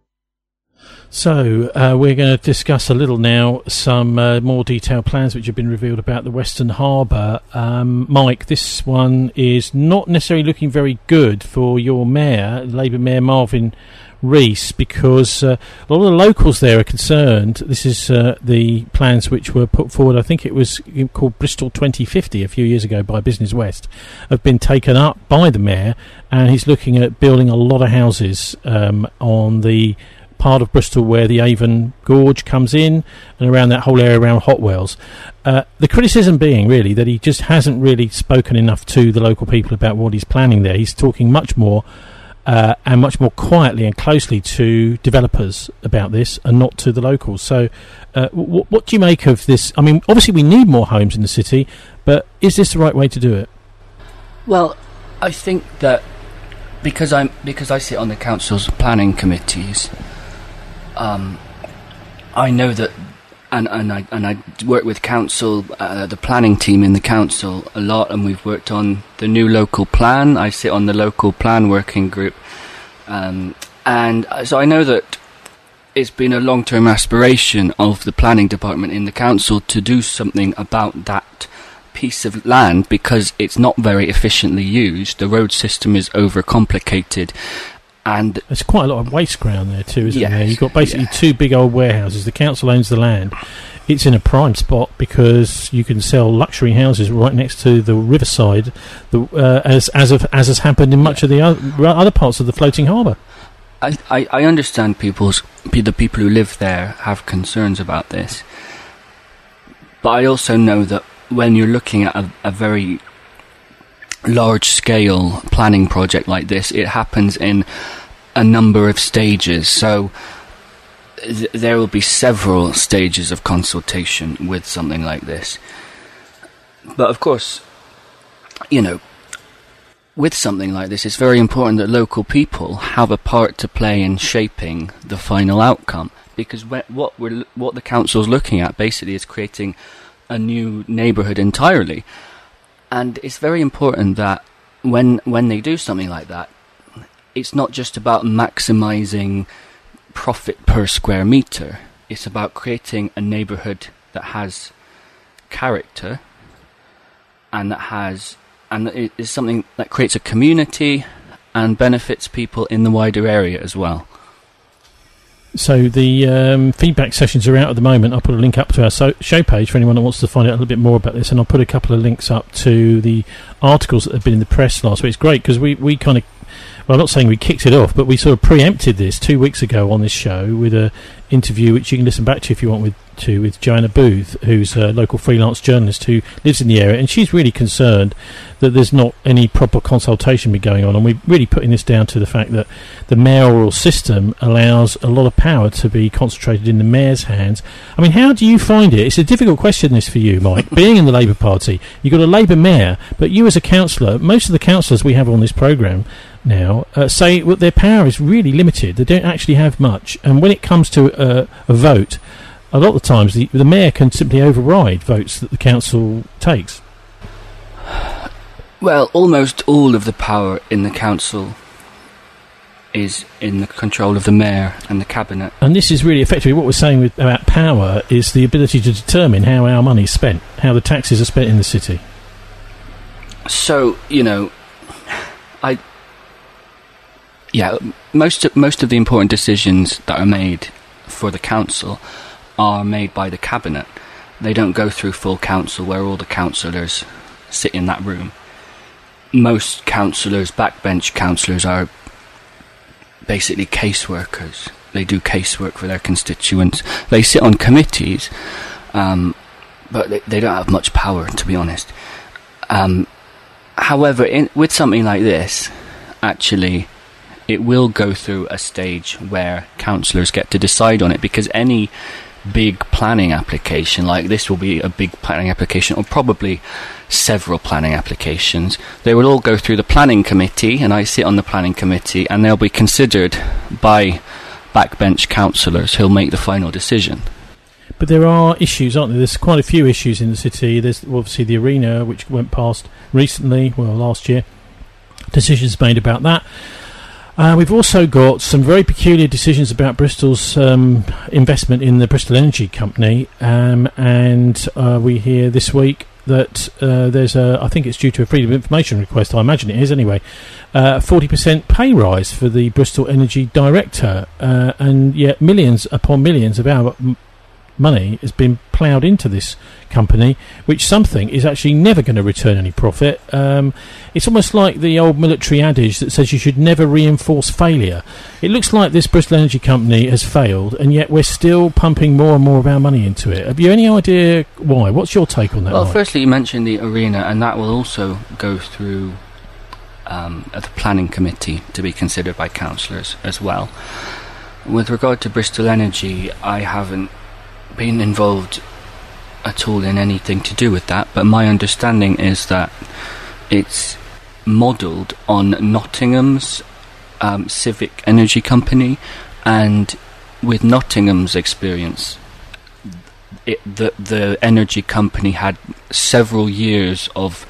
So uh, we're going to discuss a little now some uh, more detailed plans which have been revealed about the Western Harbour. Um, Mike, this one is not necessarily looking very good for your mayor, Labour Mayor Marvin Rees, because uh, a lot of the locals there are concerned. This is uh, the plans which were put forward, I think it was called Bristol twenty fifty a few years ago by Business West, have been taken up by the mayor, and he's looking at building a lot of houses um, on the part of Bristol where the Avon Gorge comes in and around that whole area around Hotwells. Uh, the criticism being really that he just hasn't really spoken enough to the local people about what he's planning there. He's talking much more uh, and much more quietly and closely to developers about this and not to the locals. So uh, w- what do you make of this? I mean, obviously we need more homes in the city, but is this the right way to do it? Well, I think that because I'm because I sit on the council's planning committees, Um, I know that, and, and I and I work with council, uh, the planning team in the council a lot, and we've worked on the new local plan. I sit on the local plan working group, um, and so I know that it's been a long-term aspiration of the planning department in the council to do something about that piece of land because it's not very efficiently used. The road system is overcomplicated. And there's quite a lot of waste ground there too, isn't yes, there? You've got basically yeah. two big old warehouses. The council owns the land. It's in a prime spot because you can sell luxury houses right next to the riverside, the, uh, as as of, as has happened in much of the other, other parts of the floating harbour. I, I, I understand people's the people who live there have concerns about this, but I also know that when you're looking at a, a very large-scale planning project like this, it happens in a number of stages. So th- there will be several stages of consultation with something like this. But of course, you know, with something like this, it's very important that local people have a part to play in shaping the final outcome. Because wh- what we're what the council's looking at basically is creating a new neighbourhood entirely. And it's very important that when when they do something like that, it's not just about maximising profit per square metre. It's about creating a neighbourhood that has character and that has and that it is something that creates a community and benefits people in the wider area as well. So the um, feedback sessions are out at the moment. I'll put a link up to our so- show page for anyone that wants to find out a little bit more about this, and I'll put a couple of links up to the articles that have been in the press last week. It's great because we, we kind of, well, I'm not saying we kicked it off, but we sort of preempted this two weeks ago on this show with a interview which you can listen back to if you want with to with Joanna Booth, who's a local freelance journalist who lives in the area, and she's really concerned that there's not any proper consultation be going on, and we're really putting this down to the fact that the mayoral system allows a lot of power to be concentrated in the mayor's hands. I mean, how do you find it? It's a difficult question, this, for you, Mike. Being in the Labour Party, you've got a Labour mayor, but you as a councillor, most of the councillors we have on this programme now uh, say well, their power is really limited. They don't actually have much, and when it comes to uh, a vote, a lot of the times the, the mayor can simply override votes that the council takes. Well, almost all of the power in the council is in the control of the mayor and the cabinet. And this is really effectively what we're saying with, about power is the ability to determine how our money is spent, how the taxes are spent in the city. So, you know, I... Yeah, most of, most of the important decisions that are made for the council are made by the cabinet. They don't go through full council where all the councillors sit in that room. Most councillors, backbench councillors, are basically caseworkers. They do casework for their constituents. They sit on committees, um, but they, they don't have much power, to be honest. Um, however, in, with something like this, actually, it will go through a stage where councillors get to decide on it, because any big planning application like this will be a big planning application, or probably several planning applications. They will all go through the planning committee, and I sit on the planning committee, and they'll be considered by backbench councillors who'll make the final decision. But there are issues, aren't there? There's quite a few issues in the city. There's obviously the arena, which went past recently, well, last year. Decisions made about that. Uh, we've also got some very peculiar decisions about Bristol's um, investment in the Bristol Energy Company, um, and uh, we hear this week that uh, there's a, I think it's due to a Freedom of Information request, I imagine it is anyway, uh, a forty percent pay rise for the Bristol Energy Director, uh, and yet millions upon millions of our m- money has been ploughed into this company, which some think is actually never going to return any profit. Um, it's almost like the old military adage that says you should never reinforce failure. It looks like this Bristol Energy Company has failed, and yet we're still pumping more and more of our money into it. Have you any idea why? What's your take on that? Well, Mike? Firstly, you mentioned the arena, and that will also go through um, the planning committee to be considered by councillors as well. With regard to Bristol Energy, I haven't been involved at all in anything to do with that, but my understanding is that it's modelled on Nottingham's um, Civic Energy Company, and with Nottingham's experience, it, the the energy company had several years of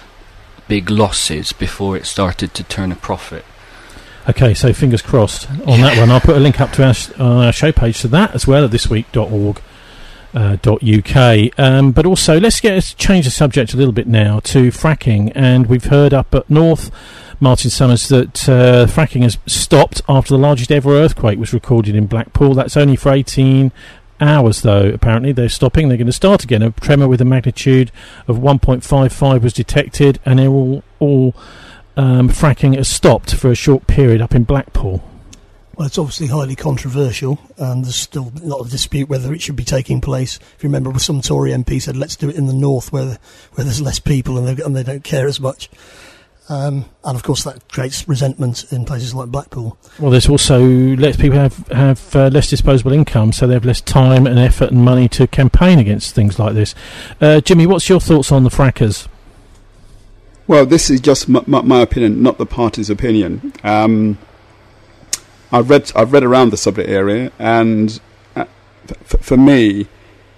big losses before it started to turn a profit. Okay, so fingers crossed on that one. I'll put a link up to our, sh- on our show page to that as well at this week dot org. Uh, .uk. Um, but also, let's get us change the subject a little bit now to fracking. And we've heard up at North, Martin Summers, that uh, fracking has stopped after the largest ever earthquake was recorded in Blackpool. That's only for eighteen hours, though. Apparently, they're stopping. They're going to start again. A tremor with a magnitude of one point five five was detected, and they're all, all um, fracking has stopped for a short period up in Blackpool. Well, it's obviously highly controversial, and there's still a lot of dispute whether it should be taking place. If you remember, some Tory M P said, let's do it in the north where where there's less people and, and they don't care as much. Um, and, of course, that creates resentment in places like Blackpool. Well, there's also lets people have, have uh, less disposable income, so they have less time and effort and money to campaign against things like this. Uh, Jimmy, what's your thoughts on the frackers? Well, this is just m- m- my opinion, not the party's opinion. Um... I've read I've read around the subject area, and uh, f- for me,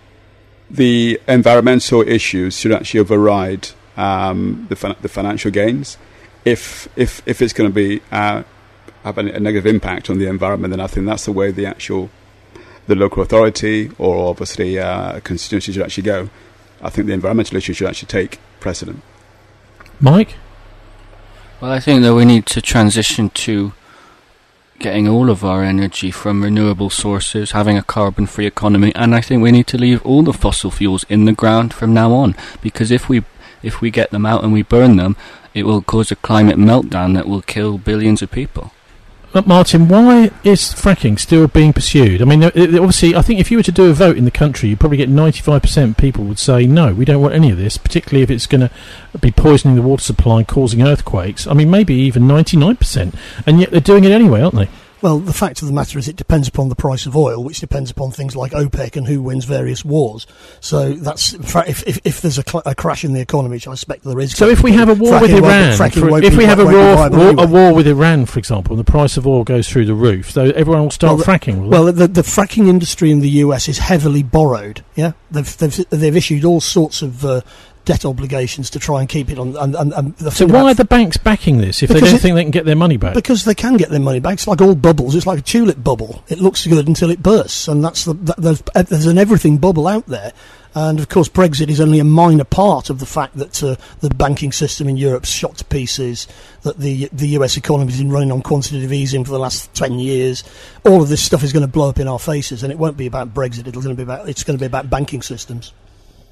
the environmental issues should actually override um, the fin- the financial gains. If if if it's going to be uh, have a, a negative impact on the environment, then I think that's the way the actual the local authority or obviously uh, constituency should actually go. I think the environmental issue should actually take precedent. Mike? Well, I think that we need to transition to getting all of our energy from renewable sources, having a carbon-free economy, and I think we need to leave all the fossil fuels in the ground from now on, because if we if we get them out and we burn them, it will cause a climate meltdown that will kill billions of people. But Martin, why is fracking still being pursued? I mean, obviously, I think if you were to do a vote in the country, you'd probably get ninety-five percent of people would say, no, we don't want any of this, particularly if it's going to be poisoning the water supply and causing earthquakes. I mean, maybe even ninety-nine percent. And yet they're doing it anyway, aren't they? Well, the fact of the matter is it depends upon the price of oil, which depends upon things like OPEC and who wins various wars. So that's if if, if there's a, cl- a crash in the economy, which I expect there is. So if we have a war with Iran, for, if we have a war, war, a war with Iran, for example, and the price of oil goes through the roof, so everyone will start well, fracking. Will well, the, the fracking industry in the U S is heavily borrowed. Yeah, they've they've, they've issued all sorts of Uh, debt obligations to try and keep it on. And, and, and the so why are the banks backing this if they don't it, think they can get their money back? Because they can get their money back. It's like all bubbles. It's like a tulip bubble. It looks good until it bursts, and that's the that, there's, there's an everything bubble out there. And of course, Brexit is only a minor part of the fact that uh, the banking system in Europe's shot to pieces. That the the U S economy has been running on quantitative easing for the last ten years. All of this stuff is going to blow up in our faces, and it won't be about Brexit. It's going to be about it's going to be about banking systems.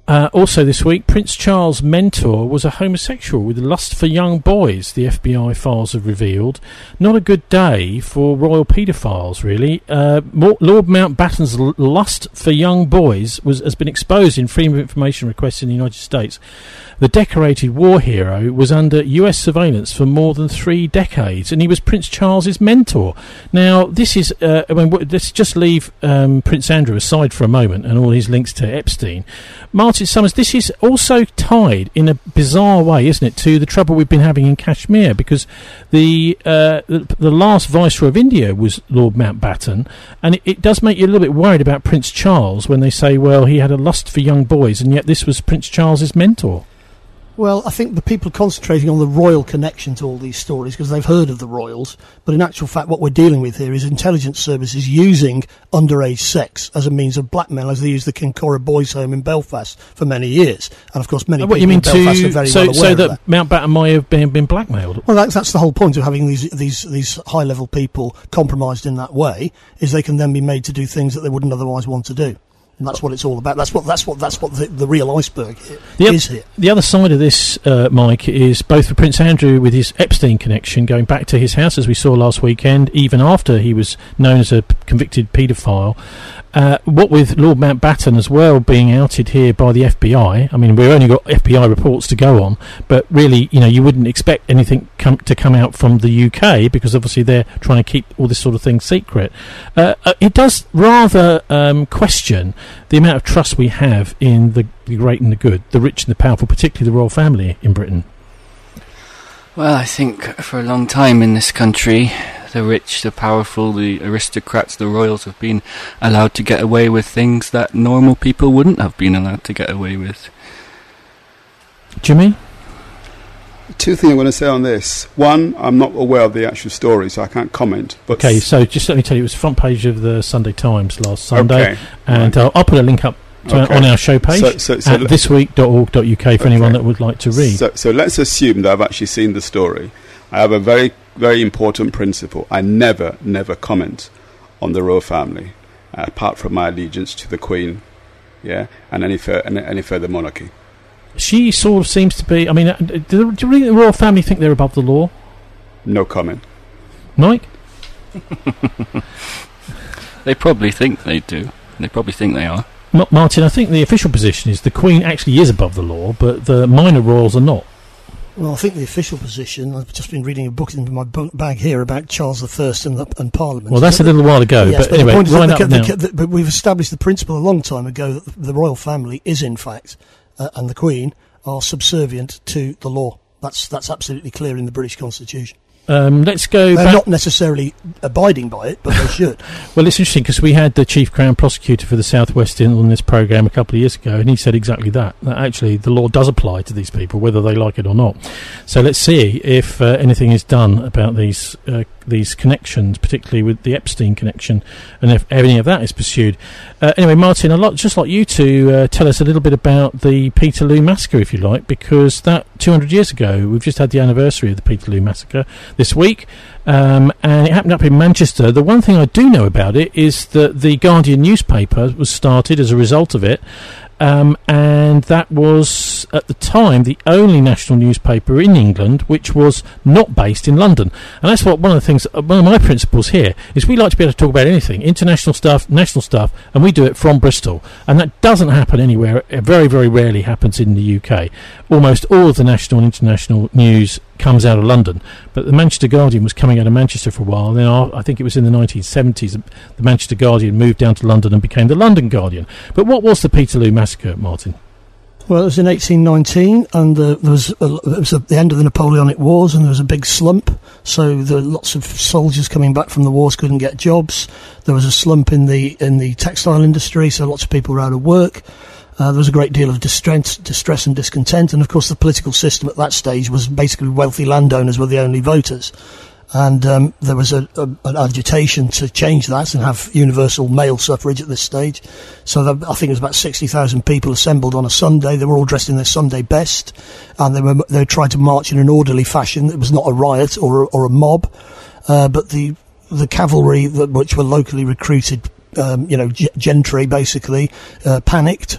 Uh, also this week, Prince Charles' mentor was a homosexual with lust for young boys, the F B I files have revealed. Not a good day for royal paedophiles, really. Uh, Lord Mountbatten's l- lust for young boys was has been exposed in Freedom of Information requests in the United States. The decorated war hero was under U S surveillance for more than three decades, and he was Prince Charles's mentor. Now, this is, uh, I mean, let's just leave um, Prince Andrew aside for a moment and all his links to Epstein. Martin Summers, this is also tied in a bizarre way, isn't it, to the trouble we've been having in Kashmir, because the uh, the, the last Viceroy of India was Lord Mountbatten, and it, it does make you a little bit worried about Prince Charles when they say, well, he had a lust for young boys, and yet this was Prince Charles's mentor. Well, I think the people are concentrating on the royal connection to all these stories because they've heard of the royals, but in actual fact what we're dealing with here is intelligence services using underage sex as a means of blackmail, as they used the Kincora Boys Home in Belfast for many years. And of course many what, people you mean in Belfast to, are very so, well aware so of that, that. Mountbatten might have been, been blackmailed? Well, that's, that's the whole point of having these, these, these high-level people compromised in that way, is they can then be made to do things that they wouldn't otherwise want to do. And that's what it's all about. That's what that's what that's what the, the real iceberg the is o- here. The other side of this, uh, Mike, is both for Prince Andrew with his Epstein connection going back to his house, as we saw last weekend, even after he was known as a p- convicted paedophile. Uh, what with Lord Mountbatten as well being outed here by the F B I. I mean, we've only got F B I reports to go on, but really, you know, you wouldn't expect anything come to come out from the U K because obviously they're trying to keep all this sort of thing secret. Uh, uh, it does rather um, question the amount of trust we have in the, the great and the good, the rich and the powerful, particularly the royal family in Britain. Well, I think for a long time in this country, the rich, the powerful, the aristocrats, the royals have been allowed to get away with things that normal people wouldn't have been allowed to get away with. Jimmy? Two things I'm going to say on this. One, I'm not aware of the actual story, so I can't comment. But okay, so just let me tell you, it was the front page of the Sunday Times last Sunday, okay. and right. uh, I'll put a link up to, okay. on our show page so, so, so at this week dot org dot U K for okay. anyone that would like to read. So, so let's assume that I've actually seen the story. I have a very, very important principle. I never, never comment on the royal family, uh, apart from my allegiance to the Queen, yeah, and any, fur- and any further monarchy. She sort of seems to be... I mean, uh, do, do you really the royal family think they're above the law? No comment. Mike? They probably think they do. They probably think they are. M- Martin, I think the official position is the Queen actually is above the law, but the minor royals are not. Well, I think the official position, I've just been reading a book in my book bag here about Charles the First and, the, and Parliament. Well, that's a little while ago, yes, but, but anyway, the point is right that up the, now. the, the, but we've established the principle a long time ago that the royal family is, in fact, uh, and the Queen are subservient to the law. That's that's absolutely clear in the British Constitution. Um, let's go They're back. not necessarily abiding by it, but they should. Well, it's interesting because we had the Chief Crown Prosecutor for the South West in on this programme a couple of years ago, and he said exactly that, that actually the law does apply to these people, whether they like it or not. So let's see if uh, anything is done about these uh, these connections, particularly with the Epstein connection, and if any of that is pursued. Uh, anyway, Martin, I'd like, just like you to uh, tell us a little bit about the Peterloo Massacre, if you like, because that two hundred years ago, we've just had the anniversary of the Peterloo Massacre this week, um, and it happened up in Manchester. The one thing I do know about it is that the Guardian newspaper was started as a result of it, um, and that was, at the time, the only national newspaper in England which was not based in London. And that's what one of the things, uh, one of my principles here, is we like to be able to talk about anything, international stuff, national stuff, and we do it from Bristol. And that doesn't happen anywhere. It very, very rarely happens in the U K. Almost all of the national and international news comes out of London, but the Manchester Guardian was coming out of Manchester for a while, and then I think it was in the nineteen seventies the Manchester Guardian moved down to London and became the London Guardian. But what was the Peterloo Massacre, Martin? Well, it was in eighteen nineteen, and uh, there was a, it was at the end of the Napoleonic Wars, and there was a big slump. So there were lots of soldiers coming back from the wars couldn't get jobs. There was a slump in the in the textile industry, so lots of people were out of work. Uh, there was a great deal of distress, distress and discontent, and of course the political system at that stage was basically wealthy landowners were the only voters. And um, there was a, a, an agitation to change that and have universal male suffrage at this stage. So there, I think it was about sixty thousand people assembled on a Sunday. They were all dressed in their Sunday best, and they were they tried to march in an orderly fashion. It was not a riot or a, or a mob, uh, but the the cavalry, that, which were locally recruited, um, you know, g- gentry basically, uh, panicked.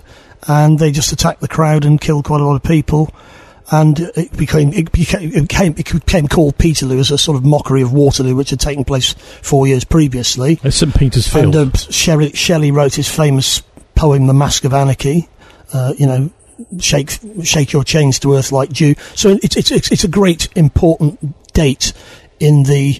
and they just attacked the crowd and killed quite a lot of people. And it became it became it became, it became called Peterloo as a sort of mockery of Waterloo, which had taken place four years previously. At Saint Peter's Field. And uh, Shelley, Shelley wrote his famous poem, "The Mask of Anarchy." Uh, you know, shake shake your chains to earth like dew. So it's it's it's, it's a great important date in the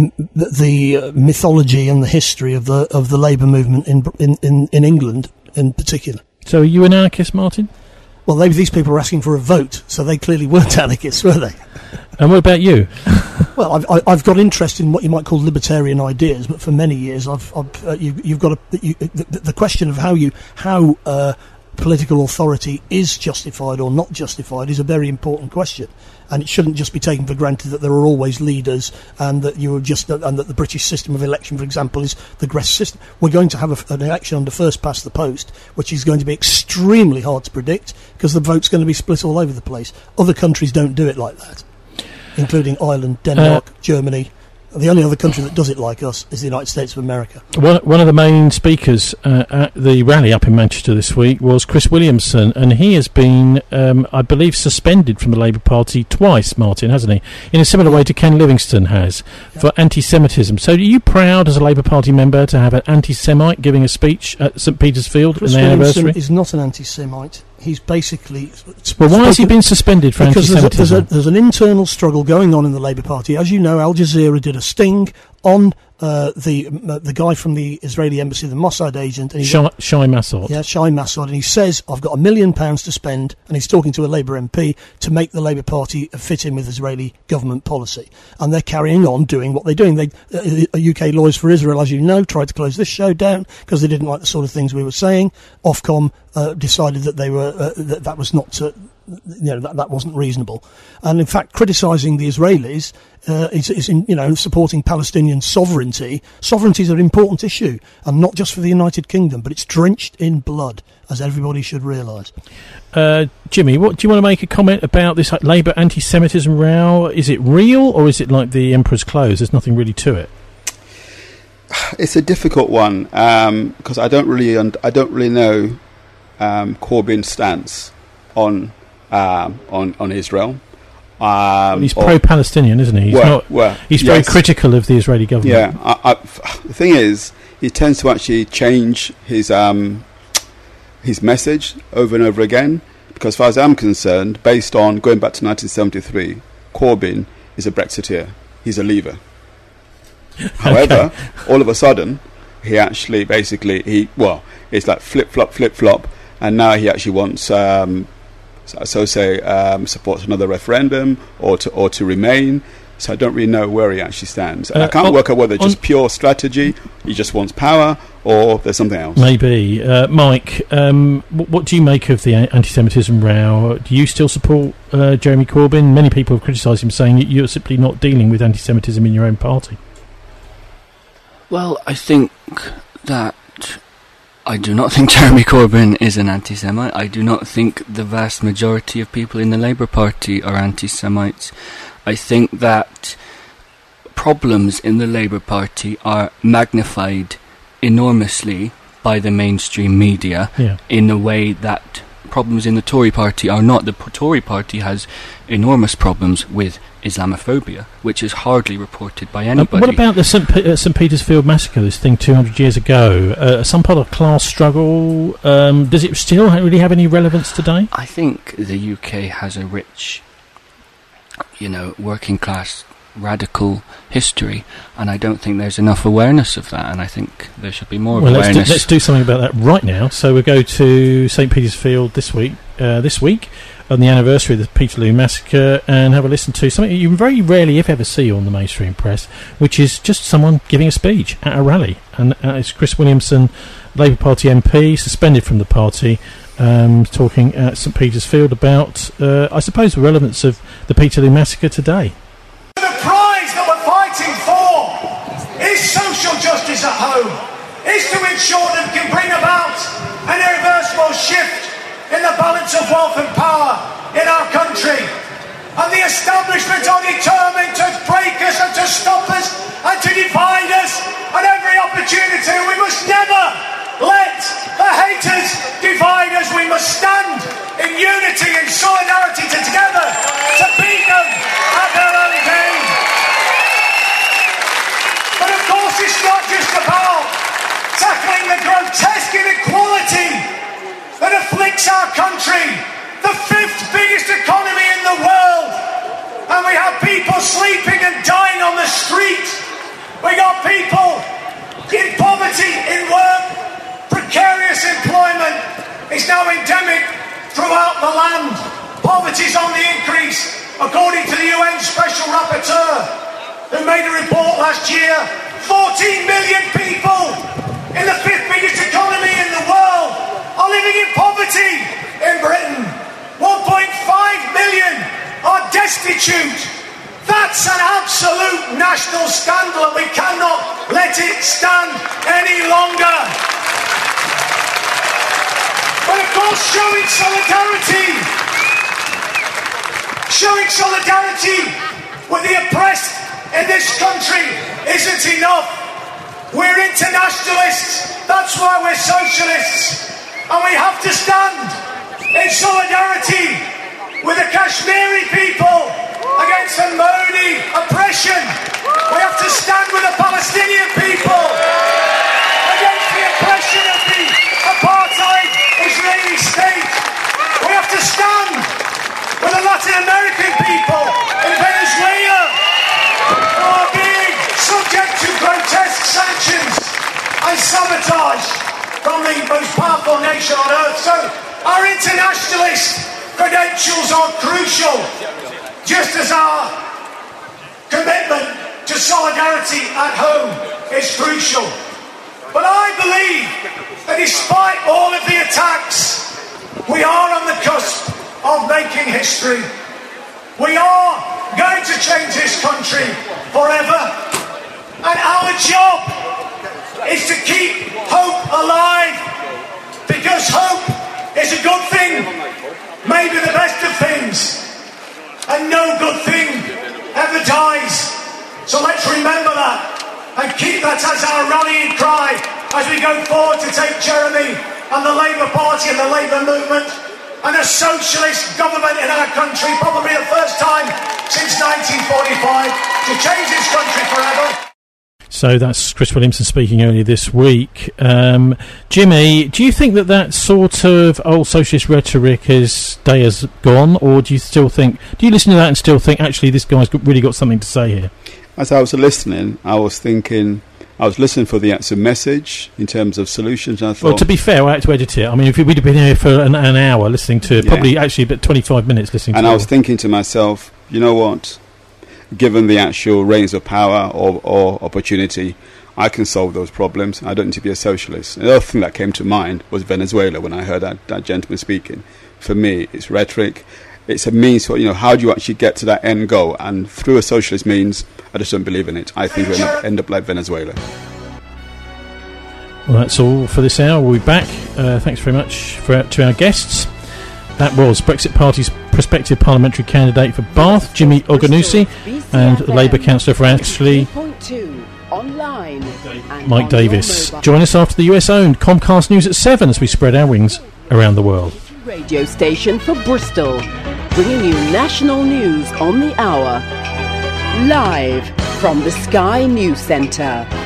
the uh, mythology and the history of the of the labour movement in in in, in England in particular. So, are you an anarchist, Martin? Well, they, these people were asking for a vote, so they clearly weren't anarchists, were they? And what about you? Well, I've, I, I've got interest in what you might call libertarian ideas, but for many years, I've, I've uh, you, you've got a, you, the, the question of how you how uh, political authority is justified or not justified is a very important question, and it shouldn't just be taken for granted that there are always leaders and that you are just uh, and that the British system of election, for example, is the Gress system. We're going to have a, an election under first past the post, which is going to be extremely hard to predict because the vote's going to be split all over the place. Other countries don't do it like that, including Ireland, Denmark, uh, Germany. The only other country that does it like us is the United States of America. One, one of the main speakers uh, at the rally up in Manchester this week was Chris Williamson, and he has been, um, I believe, suspended from the Labour Party twice, Martin, hasn't he? In a similar way to Ken Livingstone has, yeah. for anti-Semitism. So are you proud as a Labour Party member to have an anti-Semite giving a speech at Saint Peter's Field Chris in the Williamson anniversary? is not an anti-Semite. He's basically... Well, why has he been suspended for because anti-Semitism? Because there's, there's an internal struggle going on in the Labour Party. As you know, Al Jazeera did a sting on uh, the uh, the guy from the Israeli embassy, the Mossad agent. And Shai, Shai Massad. Yeah, Shai Massad. And he says, I've got a million pounds to spend, and he's talking to a Labour M P, to make the Labour Party fit in with Israeli government policy. And they're carrying on doing what they're doing. They, uh, U K Lawyers for Israel, as you know, tried to close this show down because they didn't like the sort of things we were saying. Ofcom uh, decided that they were uh, that, that was not... Uh, you know, that, that wasn't reasonable. And in fact, criticising the Israelis uh, is, is in, you know, supporting Palestinian sovereignty. Sovereignty is an important issue, and not just for the United Kingdom, but it's drenched in blood, as everybody should realise. Uh, Jimmy, what do you want to make a comment about this Labour anti-Semitism row? Is it real, or is it like the Emperor's clothes? There's nothing really to it. It's a difficult one um, because I don't really, un- I don't really know um, Corbyn's stance on. Um, on on Israel, um, well, he's pro-Palestinian, isn't he? He's well, not. Well, he's yes. very critical of the Israeli government. Yeah, I, I, the thing is, he tends to actually change his um, his message over and over again. Because, as far as I'm concerned, based on going back to nineteen seventy-three, Corbyn is a Brexiteer. He's a leaver. However, okay. all of a sudden, he actually basically he well, it's like flip flop, flip flop, and now he actually wants. Um, So, so say um, supports another referendum or to or to remain. So I don't really know where he actually stands. And uh, I can't on, work out whether it's just pure strategy, he just wants power, or there's something else. Maybe. Uh, Mike, um, what, what do you make of the anti-Semitism row? Do you still support uh, Jeremy Corbyn? Many people have criticised him, saying that you're simply not dealing with anti-Semitism in your own party. Well, I think that I do not think Jeremy Corbyn is an anti-Semite. I do not think the vast majority of people in the Labour Party are anti-Semites. I think that problems in the Labour Party are magnified enormously by the mainstream media yeah. in a way that problems in the Tory Party are not. The Tory Party has enormous problems with Islamophobia, which is hardly reported by anybody. Uh, what about the Saint P- uh, Saint Peter's Field massacre, this thing two hundred years ago? Uh, some part of class struggle? Um, does it still ha- really have any relevance today? I think the U K has a rich, you know, working class radical history, and I don't think there's enough awareness of that, and I think there should be more well, awareness. Let's do, let's do something about that right now. So we'll go to Saint Peter's Field this week, uh, this week, on the anniversary of the Peterloo massacre, and have a listen to something you very rarely, if ever, see on the mainstream press, which is just someone giving a speech at a rally. And uh, it's Chris Williamson, Labour Party M P, suspended from the party, um, talking at Saint Peter's Field about, uh, I suppose, the relevance of the Peterloo massacre today. The prize that we're fighting for is social justice at home, is to ensure that we can bring about an irreversible shift in the balance of wealth and power in our country. And the establishment are determined to break us and to stop us and to divide us at every opportunity. We must never let the haters divide us. We must makes our country the fifth biggest economy in the world. And we have people sleeping and dying on the street. We got people in poverty, in work, precarious employment is now endemic throughout the land. Poverty's on the increase, according to the U N Special Rapporteur, who made a report last year. fourteen million people in the fifth biggest economy in the world are living in poverty in Britain. one point five million are destitute. That's an absolute national scandal, and we cannot let it stand any longer. But of course, showing solidarity, showing solidarity with the oppressed in this country isn't enough. We're internationalists, that's why we're socialists, and we have to stand in solidarity with the Kashmiri people against the Modi oppression. We have to stand with the Palestinian people against the oppression of the apartheid Israeli state. We have to stand with the Latin American people in Venezuela who are being subject to grotesque sanctions and sabotage from the most powerful nation on earth. So our internationalist credentials are crucial, just as our commitment to solidarity at home is crucial. But I believe that despite all of the attacks, we are on the cusp of making history. We are going to change this country forever. And our job is to keep hope alive, because hope is a good thing, maybe the best of things, and no good thing ever dies. So let's remember that and keep that as our rallying cry as we go forward to take Jeremy and the Labour Party and the Labour movement and a socialist government in our country, probably the first time since nineteen forty-five, to change this country forever. So that's Chris Williamson speaking earlier this week. Um, Jimmy, do you think that that sort of old socialist rhetoric is day has gone, or do you still think, do you listen to that and still think, actually, this guy's got, really got something to say here? As I was listening, I was thinking, I was listening for the actual message in terms of solutions. And I thought, well, to be fair, I had to edit it. I mean, if we'd have been here for an, an hour listening to it, yeah. probably actually about twenty-five minutes listening and to it. And I was thinking to myself, you know what? Given the actual reins of power or, or opportunity, I can solve those problems. I don't need to be a socialist. The other thing that came to mind was Venezuela when I heard that, that gentleman speaking. For me, it's rhetoric. It's a means for, you know, how do you actually get to that end goal? And through a socialist means, I just don't believe in it. I think we'll end up, end up like Venezuela. Well, that's all for this hour. We'll be back. Uh, thanks very much for, to our guests. That was Brexit Party's prospective parliamentary candidate for Bath, Jimmy Ogunwusi, and Labour councillor for Ashley, Mike Davis. Join us after the U S-owned Comcast News at seven as we spread our wings around the world. Radio station for Bristol, bringing you national news on the hour. Live from the Sky News Centre.